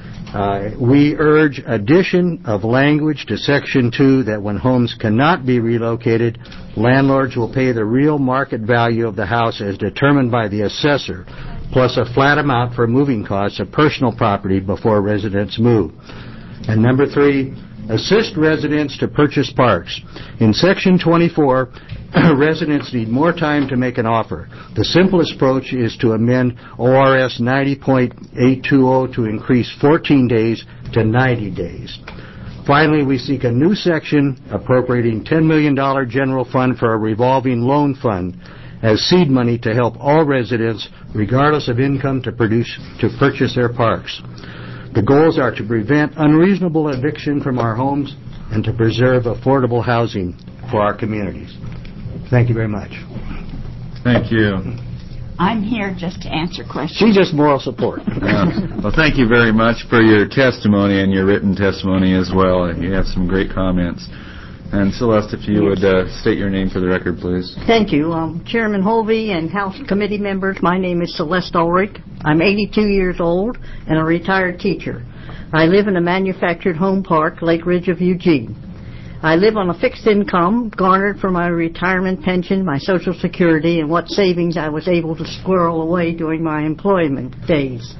Uh, we urge addition of language to Section two that when homes cannot be relocated, landlords will pay the real market value of the house as determined by the assessor, plus a flat amount for moving costs of personal property before residents move. And number three, assist residents to purchase parks. In Section twenty-four, residents need more time to make an offer. The simplest approach is to amend O R S ninety point eight two zero to increase fourteen days to ninety days. Finally, we seek a new section appropriating ten million dollars general fund for a revolving loan fund as seed money to help all residents, regardless of income, to produce to purchase their parks. The goals are to prevent unreasonable eviction from our homes and to preserve affordable housing for our communities. Thank you very much. Thank you. I'm here just to answer questions. She's just moral support. Yeah. Well, thank you very much for your testimony and your written testimony as well. You have some great comments. And Celeste, if you would uh, state your name for the record, please. Thank you. Um, Chairman Holvey and House committee members, my name is Celeste Ulrich. I'm eighty-two years old and a retired teacher. I live in a manufactured home park, Lake Ridge of Eugene. I live on a fixed income garnered from my retirement pension, my Social Security, and what savings I was able to squirrel away during my employment days.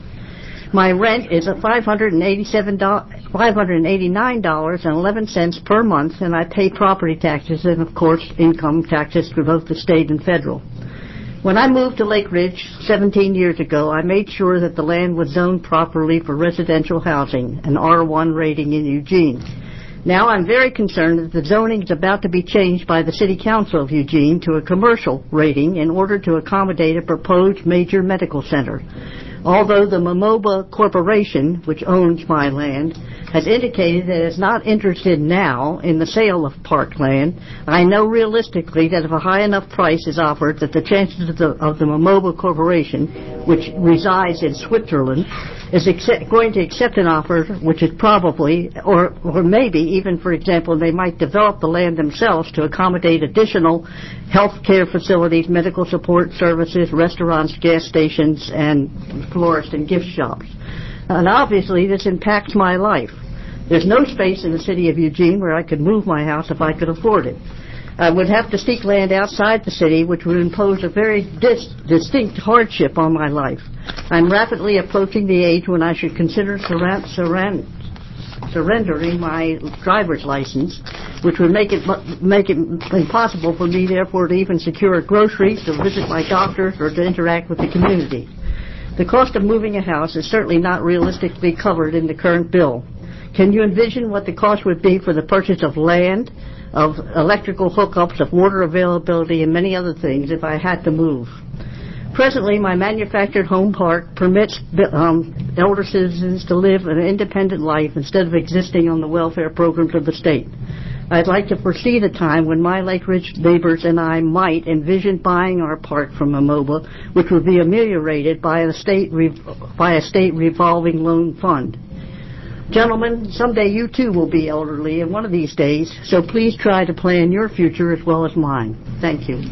My rent is at five hundred eighty-seven dollars, five hundred eighty-nine dollars and eleven cents per month, and I pay property taxes and, of course, income taxes for both the state and federal. When I moved to Lake Ridge seventeen years ago, I made sure that the land was zoned properly for residential housing, an R one rating in Eugene. Now I'm very concerned that the zoning is about to be changed by the City Council of Eugene to a commercial rating in order to accommodate a proposed major medical center. Although the Momoba Corporation, which owns my land, has indicated that it's not interested now in the sale of parkland, I know realistically that if a high enough price is offered, that the chances of the, of the Momoba Corporation, which resides in Switzerland, is accept, going to accept an offer which is probably, or, or maybe even, for example, they might develop the land themselves to accommodate additional health care facilities, medical support services, restaurants, gas stations, and florist and gift shops. And obviously this impacts my life. There's no space in the city of Eugene where I could move my house if I could afford it. I would have to seek land outside the city, which would impose a very dis- distinct hardship on my life. I'm rapidly approaching the age when I should consider surra- surra- surrendering my driver's license, which would make it make it impossible for me, therefore, to even secure groceries, to visit my doctors, or to interact with the community. The cost of moving a house is certainly not realistically covered in the current bill. Can you envision what the cost would be for the purchase of land, of electrical hookups, of water availability, and many other things if I had to move? Presently, my manufactured home park permits um, elder citizens to live an independent life instead of existing on the welfare programs of the state. I'd like to foresee the time when my Lake Ridge neighbors and I might envision buying our park from Momoba, which would be ameliorated by a state re- by a state revolving loan fund. Gentlemen, someday you too will be elderly in one of these days, so please try to plan your future as well as mine. Thank you.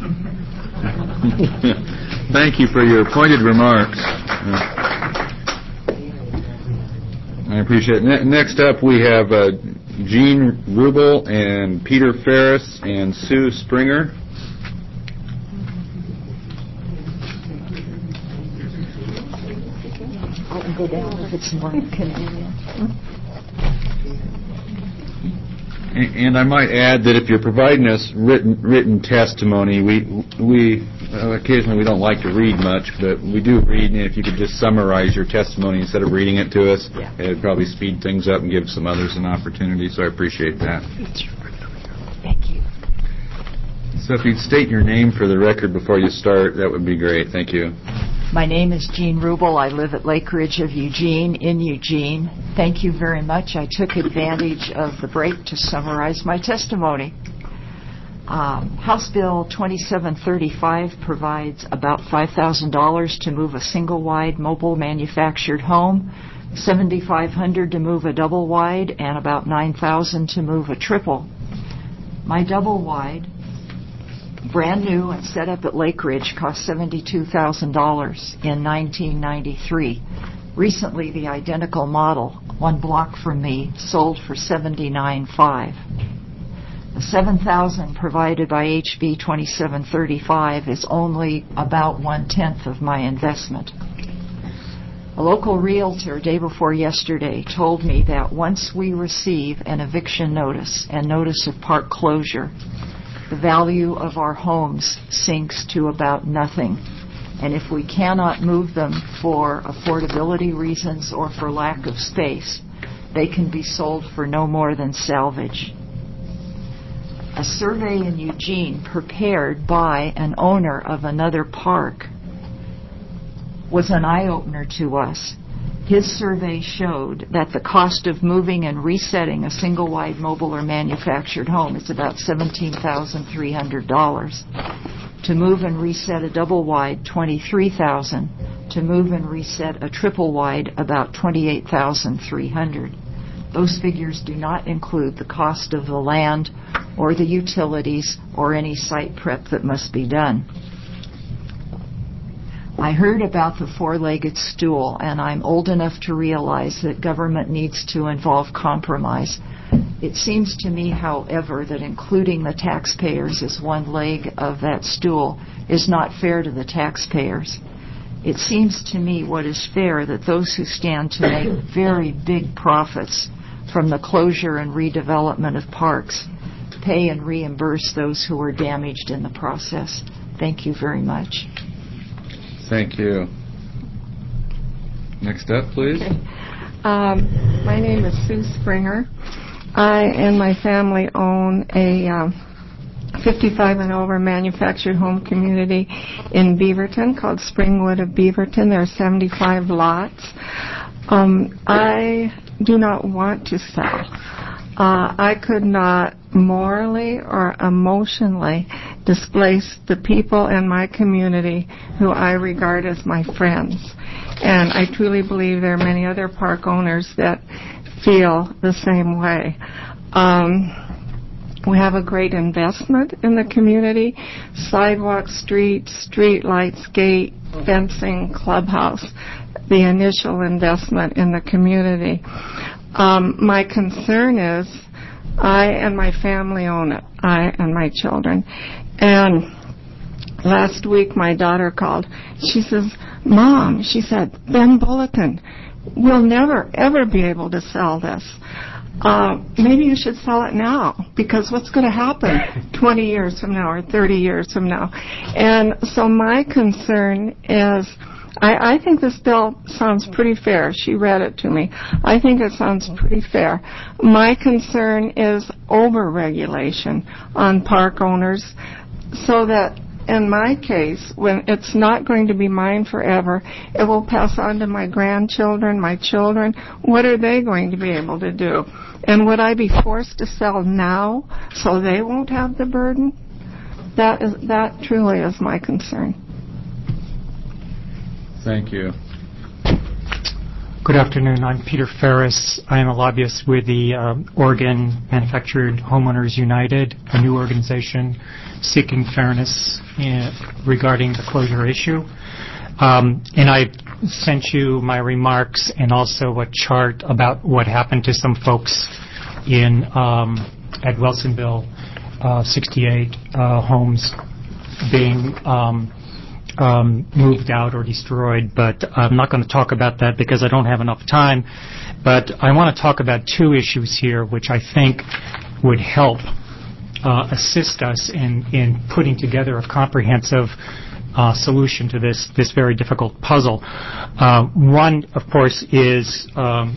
Thank you for your pointed remarks. I appreciate it. Ne- next up, we have uh, Gene Rubel and Peter Ferris and Sue Springer. I can go down if it's more convenient. And I might add that if you're providing us written written testimony, we we uh, occasionally we don't like to read much, but we do read. And if you could just summarize your testimony instead of reading it to us, yeah. It'd probably speed things up and give some others an opportunity. So I appreciate that. Thank you. So if you'd state your name for the record before you start, that would be great. Thank you. My name is Jean Rubel. I live at Lake Ridge of Eugene, in Eugene. Thank you very much. I took advantage of the break to summarize my testimony. Um, House Bill twenty-seven thirty-five provides about five thousand dollars to move a single-wide mobile manufactured home, seven thousand five hundred dollars to move a double-wide, and about nine thousand dollars to move a triple. My double-wide, brand new and set up at Lake Ridge, cost seventy-two thousand dollars in nineteen ninety-three. Recently, the identical model, one block from me, sold for seventy-nine thousand five hundred dollars. The seven thousand dollars provided by H B twenty-seven thirty-five is only about one-tenth of my investment. A local realtor day before yesterday told me that once we receive an eviction notice and notice of park closure, the value of our homes sinks to about nothing. And if we cannot move them for affordability reasons or for lack of space, they can be sold for no more than salvage. A survey in Eugene prepared by an owner of another park was an eye-opener to us. His survey showed that the cost of moving and resetting a single-wide mobile or manufactured home is about seventeen thousand three hundred dollars. To move and reset a double wide, twenty-three thousand dollars. To move and reset a triple wide, about twenty-eight thousand three hundred dollars. Those figures do not include the cost of the land or the utilities or any site prep that must be done. I heard about the four-legged stool, and I'm old enough to realize that government needs to involve compromise. It seems to me, however, that including the taxpayers as one leg of that stool is not fair to the taxpayers. It seems to me what is fair that those who stand to make very big profits from the closure and redevelopment of parks pay and reimburse those who are damaged in the process. Thank you very much. Thank you. Next up, please. Okay. Um, my name is Sue Springer. I and my family own a um, fifty-five and over manufactured home community in Beaverton called Springwood of Beaverton. There are seventy-five lots. Um, I do not want to sell. Uh, I could not morally or emotionally displace the people in my community who I regard as my friends. And I truly believe there are many other park owners that feel the same way. Um, we have a great investment in the community: sidewalks, streets, street lights, gate, fencing, clubhouse, the initial investment in the community. Um, my concern is I and my family own it, I and my children. And last week my daughter called. She says, "Mom," she said, "Ben Bulletin, we'll never, ever be able to sell this. Uh, maybe you should sell it now, because what's going to happen twenty years from now or thirty years from now?" And so my concern is, I, I think this bill sounds pretty fair. She read it to me. I think it sounds pretty fair. My concern is over-regulation on park owners, so that in my case, when it's not going to be mine forever, it will pass on to my grandchildren, my children. What are they going to be able to do? And would I be forced to sell now so they won't have the burden? That is, that truly is my concern. Thank you. Good afternoon. I'm Peter Ferris. I am a lobbyist with the um, Oregon Manufactured Homeowners United, a new organization seeking fairness in, regarding the closure issue. Um, and I sent you my remarks and also a chart about what happened to some folks in um, at Wilsonville, uh, sixty-eight uh, homes being um, Um, moved out or destroyed, but I'm not going to talk about that because I don't have enough time. But I want to talk about two issues here which I think would help uh, assist us in, in putting together a comprehensive uh, solution to this, this very difficult puzzle. Uh, one, of course, is um,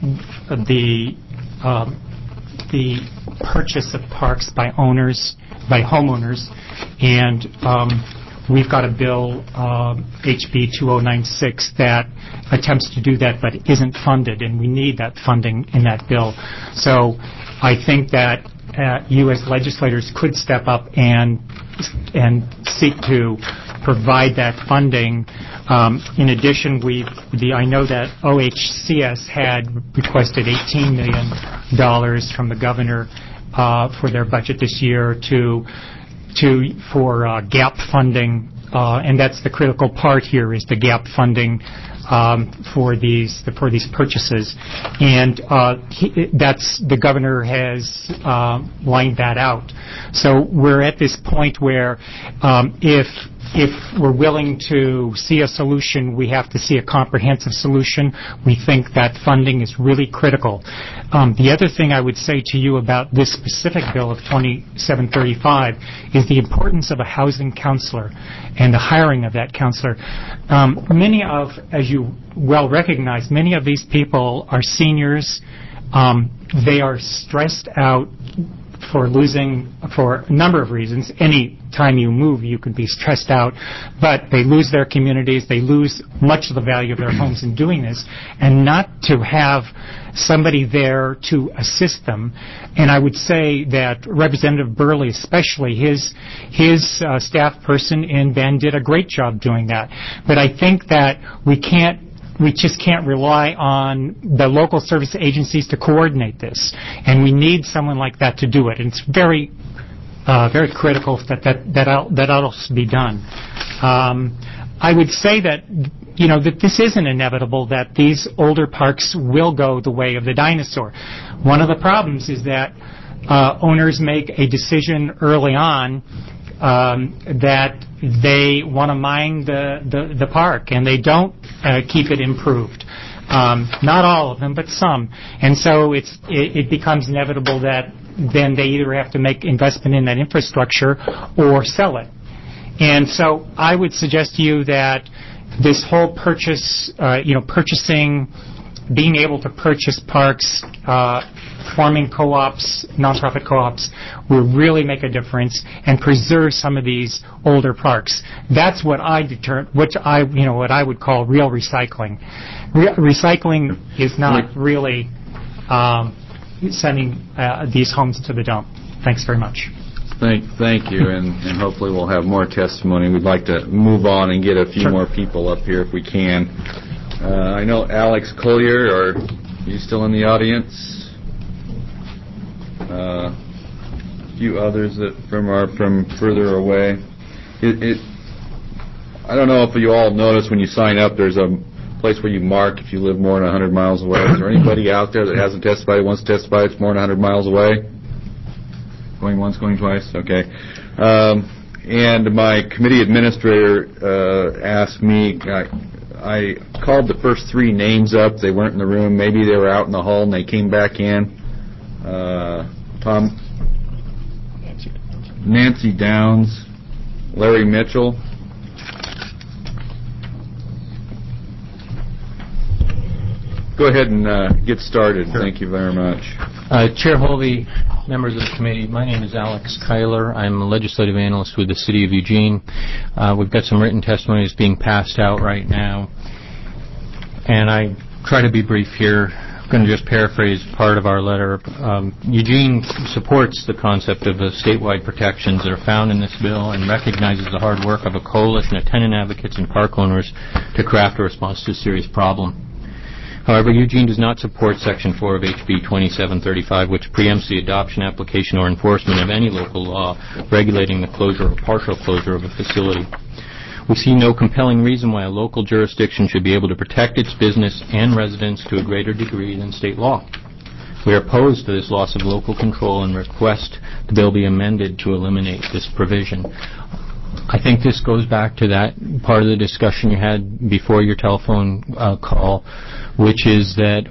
the uh, the purchase of parks by owners, by homeowners, and um, we've got a bill, uh, H B two oh nine six, that attempts to do that but isn't funded, and we need that funding in that bill. So I think that uh, you as legislators could step up and and seek to provide that funding. Um, in addition, we the I know that O H C S had requested eighteen million dollars from the governor uh, for their budget this year to to for uh, gap funding, uh, and that's the critical part here, is the gap funding um, for these the, for these purchases, and uh, he, that's the governor has uh, lined that out. So we're at this point where um, if if we're willing to see a solution, we have to see a comprehensive solution. We think that funding is really critical. Um, the other thing I would say to you about this specific bill of twenty-seven thirty-five is the importance of a housing counselor and the hiring of that counselor. Um, many of, as you well recognize, many of these people are seniors. Um, they are stressed out for losing, for a number of reasons. Any time you move, you can be stressed out, but they lose their communities, they lose much of the value of their homes in doing this, and not to have somebody there to assist them. And I would say that Representative Burley, especially his his uh, staff person in Bend, did a great job doing that. But I think that we can't we just can't rely on the local service agencies to coordinate this, and we need someone like that to do it. And it's very uh, very critical that that that al- that also be done. Um, I would say that, you know, that this isn't inevitable, that these older parks will go the way of the dinosaur. One of the problems is that uh, owners make a decision early on um, that they want to mine the, the, the park, and they don't uh, keep it improved. Um, not all of them, but some. And so it's, it, it becomes inevitable that then they either have to make investment in that infrastructure or sell it. And so I would suggest to you that this whole purchase, uh, you know, purchasing, being able to purchase parks, uh, forming co-ops, nonprofit co-ops, will really make a difference and preserve some of these older parks. That's what I deter, which I, you know, what I would call real recycling. Re- recycling is not really um, sending uh, these homes to the dump. Thanks very much. Thank, thank you, and, and hopefully we'll have more testimony. We'd like to move on and get a few Sure. more people up here if we can. Uh, I know Alex Collier, are you still in the audience? Uh, a few others that from are from further away. It, it, I don't know if you all notice when you sign up, there's a place where you mark if you live more than one hundred miles away. Is there anybody out there that hasn't testified, wants to testify, it's more than one hundred miles away? Going once, going twice? Okay. Um, and my committee administrator uh, asked me, I, I called the first three names up. They weren't in the room. Maybe they were out in the hall and they came back in. Uh, Tom? Nancy Downs. Larry Mitchell. Go ahead and uh, get started. Sure. Thank you very much. Uh, Chair Holvey, members of the committee, my name is Alex Kyler. I'm a legislative analyst with the City of Eugene. Uh, we've got some written testimonies being passed out right now. And I try to be brief here. I'm going to just paraphrase part of our letter. Um, Eugene supports the concept of the statewide protections that are found in this bill and recognizes the hard work of a coalition of tenant advocates and park owners to craft a response to a serious problem. However, Eugene does not support Section four of H B twenty-seven thirty-five, which preempts the adoption, application, or enforcement of any local law regulating the closure or partial closure of a facility. We see no compelling reason why a local jurisdiction should be able to protect its business and residents to a greater degree than state law. We are opposed to this loss of local control and request the bill be amended to eliminate this provision. I think this goes back to that part of the discussion you had before your telephone uh, call, which is that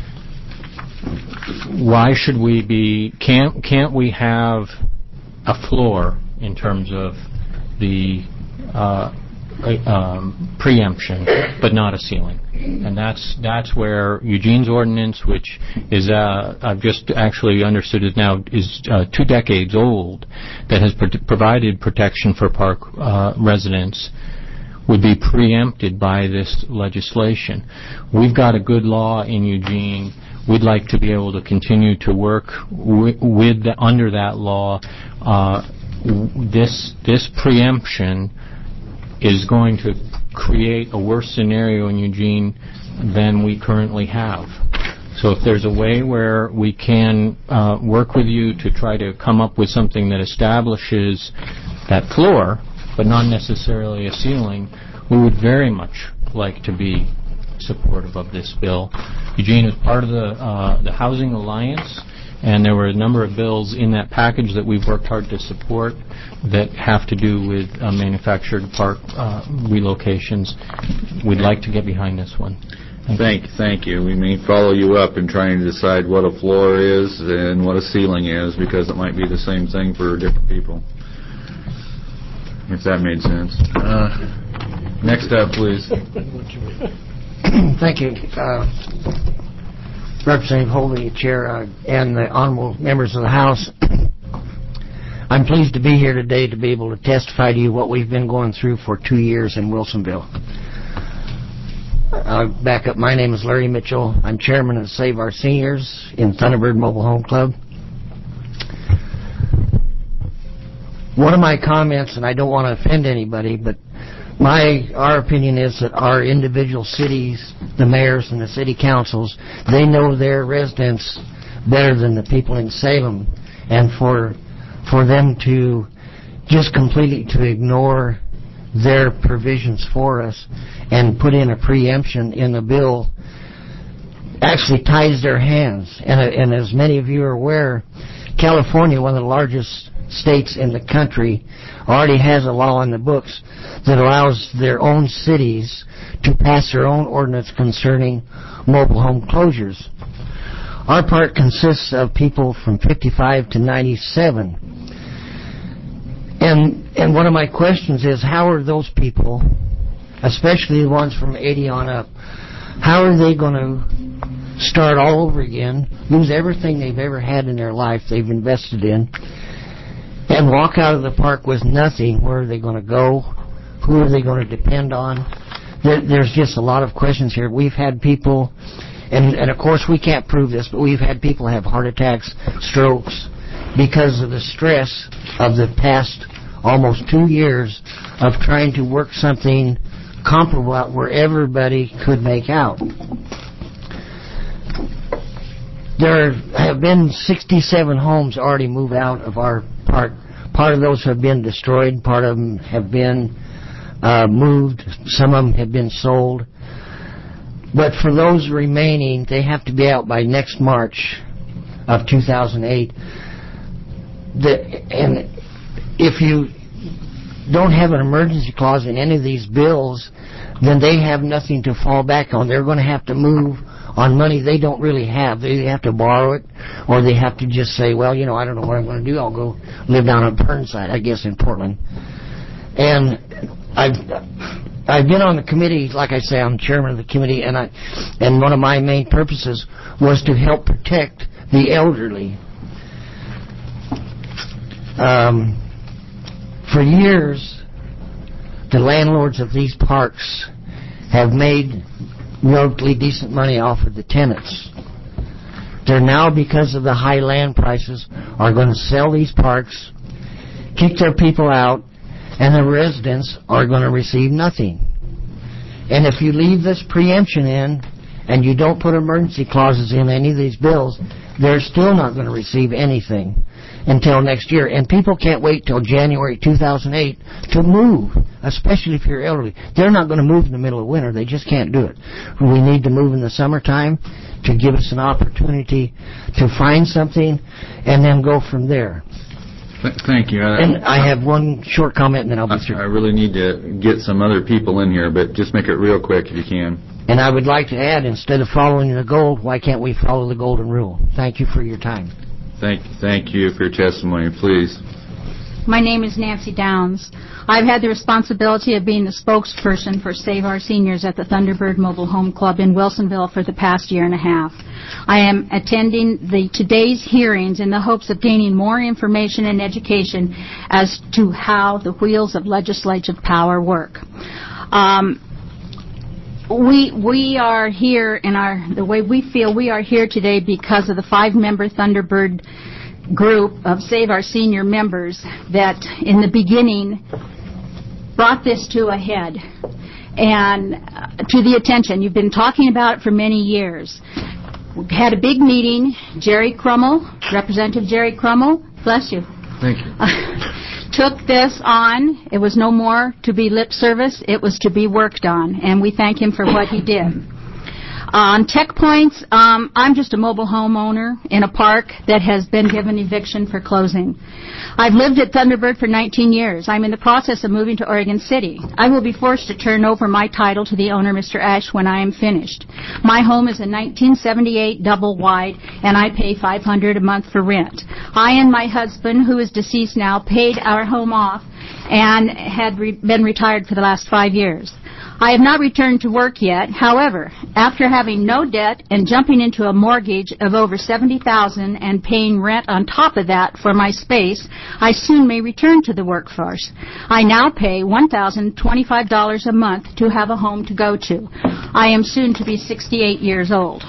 why should we be, can't, can't we have a floor in terms of the uh, um, preemption, but not a ceiling? And that's that's where Eugene's ordinance, which is uh, I've just actually understood it now, is uh, two decades old, that has pro- provided protection for park uh, residents, would be preempted by this legislation. We've got a good law in Eugene. We'd like to be able to continue to work w- with the, under that law. Uh, this this preemption is going to create a worse scenario in Eugene than we currently have. So if there's a way where we can uh, work with you to try to come up with something that establishes that floor, but not necessarily a ceiling, we would very much like to be supportive of this bill. Eugene is part of the uh, the Housing Alliance, and there were a number of bills in that package that we've worked hard to support that have to do with uh, manufactured park uh, relocations. We'd like to get behind this one. Thank, thank you. Thank you. We may follow you up in trying to decide what a floor is and what a ceiling is, because it might be the same thing for different people, if that made sense. Uh, next up, please. Thank you. Uh, Representative Holden, Chair, uh, and the honorable members of the House. I'm pleased to be here today to be able to testify to you what we've been going through for two years in Wilsonville. Uh, back up, my name is Larry Mitchell. I'm chairman of Save Our Seniors in Thunderbird Mobile Home Club. One of my comments, and I don't want to offend anybody, but my our opinion is that our individual cities, the mayors and the city councils, they know their residents better than the people in Salem, and for for them to just completely to ignore their provisions for us and put in a preemption in the bill actually ties their hands. And, and as many of you are aware, California, one of the largest states in the country, already has a law on the books that allows their own cities to pass their own ordinance concerning mobile home closures. Our park consists of people from fifty-five to ninety-seven. And and one of my questions is, how are those people, especially the ones from eighty on up, how are they going to start all over again, lose everything they've ever had in their life they've invested in, and walk out of the park with nothing? Where are they going to go? Who are they going to depend on? There, there's just a lot of questions here. We've had people, and, and of course we can't prove this, but we've had people have heart attacks, strokes, because of the stress of the past almost two years of trying to work something comparable out where everybody could make out. There have been sixty-seven homes already moved out of our park. Part of those have been destroyed. Part of them have been uh, moved. Some of them have been sold. But for those remaining, they have to be out by next March of two thousand eight. The, and if you don't have an emergency clause in any of these bills, then they have nothing to fall back on. They're going to have to move on money they don't really have. They have to borrow it, or they have to just say, well, you know, I don't know what I'm going to do. I'll go live down on Burnside, I guess, in Portland. And I've I've been on the committee, like I say, I'm chairman of the committee, and I and one of my main purposes was to help protect the elderly. Um, for years, the landlords of these parks have made relatively decent money off of the tenants. They're now, because of the high land prices, are going to sell these parks, kick their people out, and the residents are going to receive nothing. And if you leave this preemption in, and you don't put emergency clauses in any of these bills, they're still not going to receive anything until next year. And people can't wait till January two thousand eight to move, especially if you're elderly. They're not going to move in the middle of winter. They just can't do it. We need to move in the summertime to give us an opportunity to find something and then go from there. Th- thank you. I, and I have one short comment, and then I'll be through. I really need to get some other people in here, but just make it real quick if you can. And I would like to add, instead of following the gold, why can't we follow the golden rule? Thank you for your time. Thank, thank you for your testimony. Please. My name is Nancy Downs. I've had the responsibility of being the spokesperson for Save Our Seniors at the Thunderbird Mobile Home Club in Wilsonville for the past year and a half. I am attending the today's hearings in the hopes of gaining more information and education as to how the wheels of legislative power work. Um, We we are here in our the way we feel we are here today because of the five-member Thunderbird group of Save Our Senior members that in the beginning brought this to a head and uh, to the attention. You've been talking about it for many years. We had a big meeting. Jerry Crummell, Representative Jerry Crummell, bless you. Thank you. Took this on. It was no more to be lip service. It was to be worked on, and we thank him for what he did. On Tech Points, um, I'm just a mobile home owner in a park that has been given eviction for closing. I've lived at Thunderbird for nineteen years. I'm in the process of moving to Oregon City. I will be forced to turn over my title to the owner, Mister Ash, when I am finished. My home is a nineteen seventy-eight double wide, and I pay five hundred dollars a month for rent. I and my husband, who is deceased now, paid our home off and had re- been retired for the last five years. I have not returned to work yet. However, after having no debt and jumping into a mortgage of over seventy thousand dollars and paying rent on top of that for my space, I soon may return to the workforce. I now pay one thousand twenty-five dollars a month to have a home to go to. I am soon to be sixty-eight years old.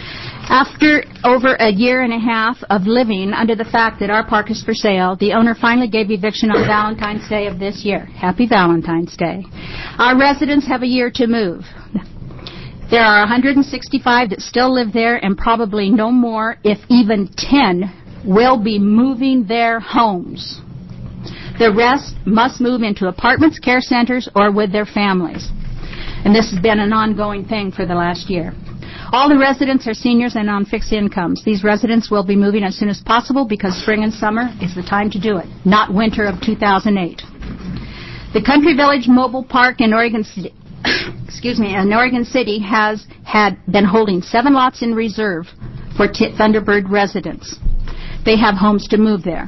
After over a year and a half of living under the fact that our park is for sale, the owner finally gave eviction on Valentine's Day of this year. Happy Valentine's Day. Our residents have a year to move. There are one hundred sixty-five that still live there, and probably no more, if even ten, will be moving their homes. The rest must move into apartments, care centers, or with their families. And this has been an ongoing thing for the last year. All the residents are seniors and on fixed incomes. These residents will be moving as soon as possible because spring and summer is the time to do it, not winter of two thousand eight. The Country Village Mobile Park in Oregon City, excuse me, in Oregon City has had been holding seven lots in reserve for T- Thunderbird residents. They have homes to move there.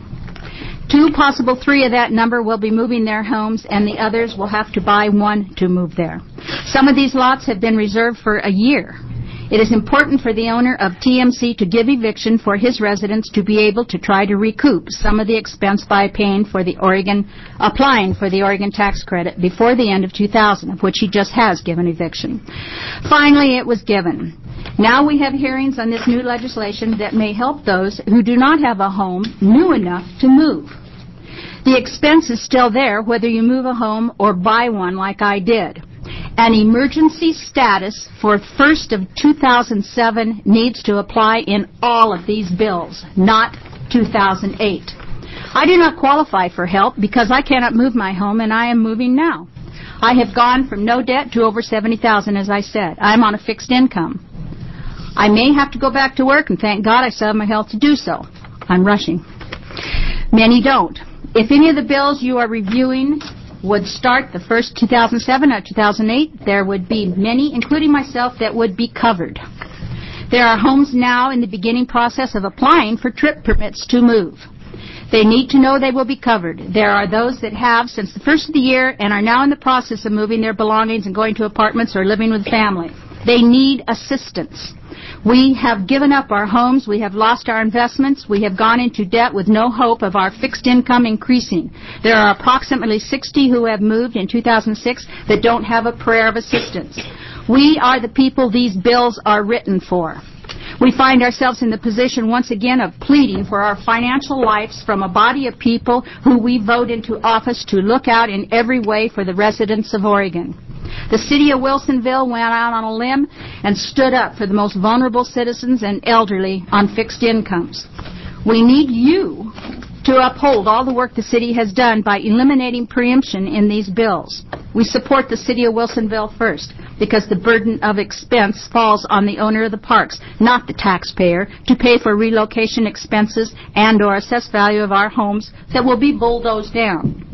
Two, possible three of that number will be moving their homes, and the others will have to buy one to move there. Some of these lots have been reserved for a year. It is important for the owner of T M C to give eviction for his residents to be able to try to recoup some of the expense by paying for the Oregon, applying for the Oregon tax credit before the end of two thousand, of which he just has given eviction. Finally, it was given. Now we have hearings on this new legislation that may help those who do not have a home new enough to move. The expense is still there whether you move a home or buy one like I did. An emergency status for first of two thousand seven needs to apply in all of these bills, not two thousand eight. I do not qualify for help because I cannot move my home, and I am moving now. I have gone from no debt to over seventy thousand dollars, as I said. I am on a fixed income. I may have to go back to work, and thank God I still have my health to do so. I'm rushing. Many don't. If any of the bills you are reviewing would start the first two thousand seven or two thousand eight, there would be many, including myself, that would be covered. There are homes now in the beginning process of applying for trip permits to move. They need to know they will be covered. There are those that have since the first of the year and are now in the process of moving their belongings and going to apartments or living with family. They need assistance. We have given up our homes. We have lost our investments. We have gone into debt with no hope of our fixed income increasing. There are approximately sixty who have moved in two thousand six that don't have a prayer of assistance. We are the people these bills are written for. We find ourselves in the position once again of pleading for our financial lives from a body of people who we vote into office to look out in every way for the residents of Oregon. The city of Wilsonville went out on a limb and stood up for the most vulnerable citizens and elderly on fixed incomes. We need you to uphold all the work the city has done by eliminating preemption in these bills. We support the city of Wilsonville first because the burden of expense falls on the owner of the parks, not the taxpayer, to pay for relocation expenses and or assessed value of our homes that will be bulldozed down.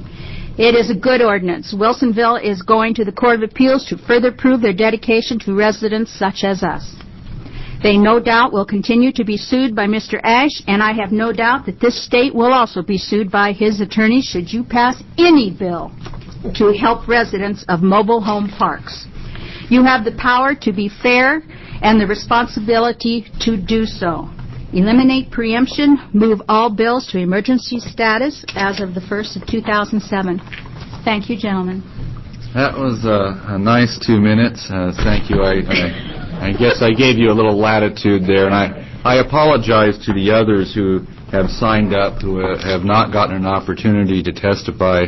It is a good ordinance. Wilsonville is going to the Court of Appeals to further prove their dedication to residents such as us. They no doubt will continue to be sued by Mister Ash, and I have no doubt that this state will also be sued by his attorneys should you pass any bill to help residents of mobile home parks. You have the power to be fair and the responsibility to do so. Eliminate preemption, move all bills to emergency status as of the first of two thousand seven. Thank you, gentlemen. That was uh, a nice two minutes. Uh, thank you. I, I, I guess I gave you a little latitude there, and I, I apologize to the others who have signed up, who uh, have not gotten an opportunity to testify.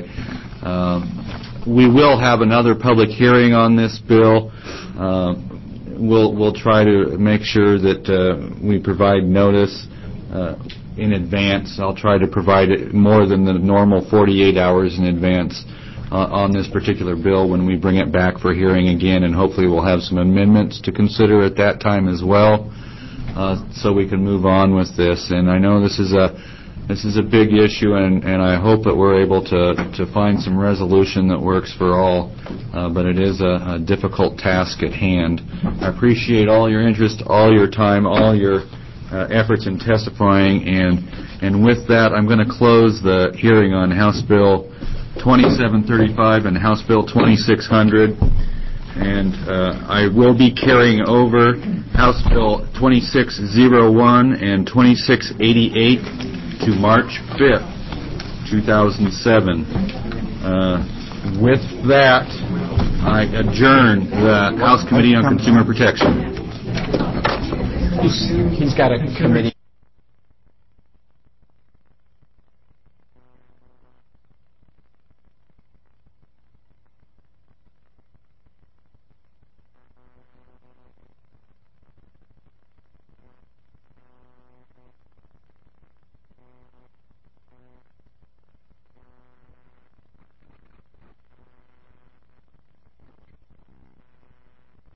Um, we will have another public hearing on this bill. Uh, We'll we'll try to make sure that uh, we provide notice uh, in advance. I'll try to provide it more than the normal forty-eight hours in advance uh, on this particular bill when we bring it back for hearing again, and hopefully we'll have some amendments to consider at that time as well, uh, so we can move on with this. And I know this is a this is a big issue, and, and I hope that we're able to, to find some resolution that works for all, uh, but it is a, a difficult task at hand. I appreciate all your interest, all your time, all your uh, efforts in testifying, and and with that, I'm going to close the hearing on House Bill twenty-seven thirty-five and House Bill twenty-six hundred. And uh, I will be carrying over House Bill twenty-six oh one and twenty-six eighty-eight to March fifth, two thousand seven. Uh, with that, I adjourn the House Committee on Consumer Protection. He's, he's got a committee.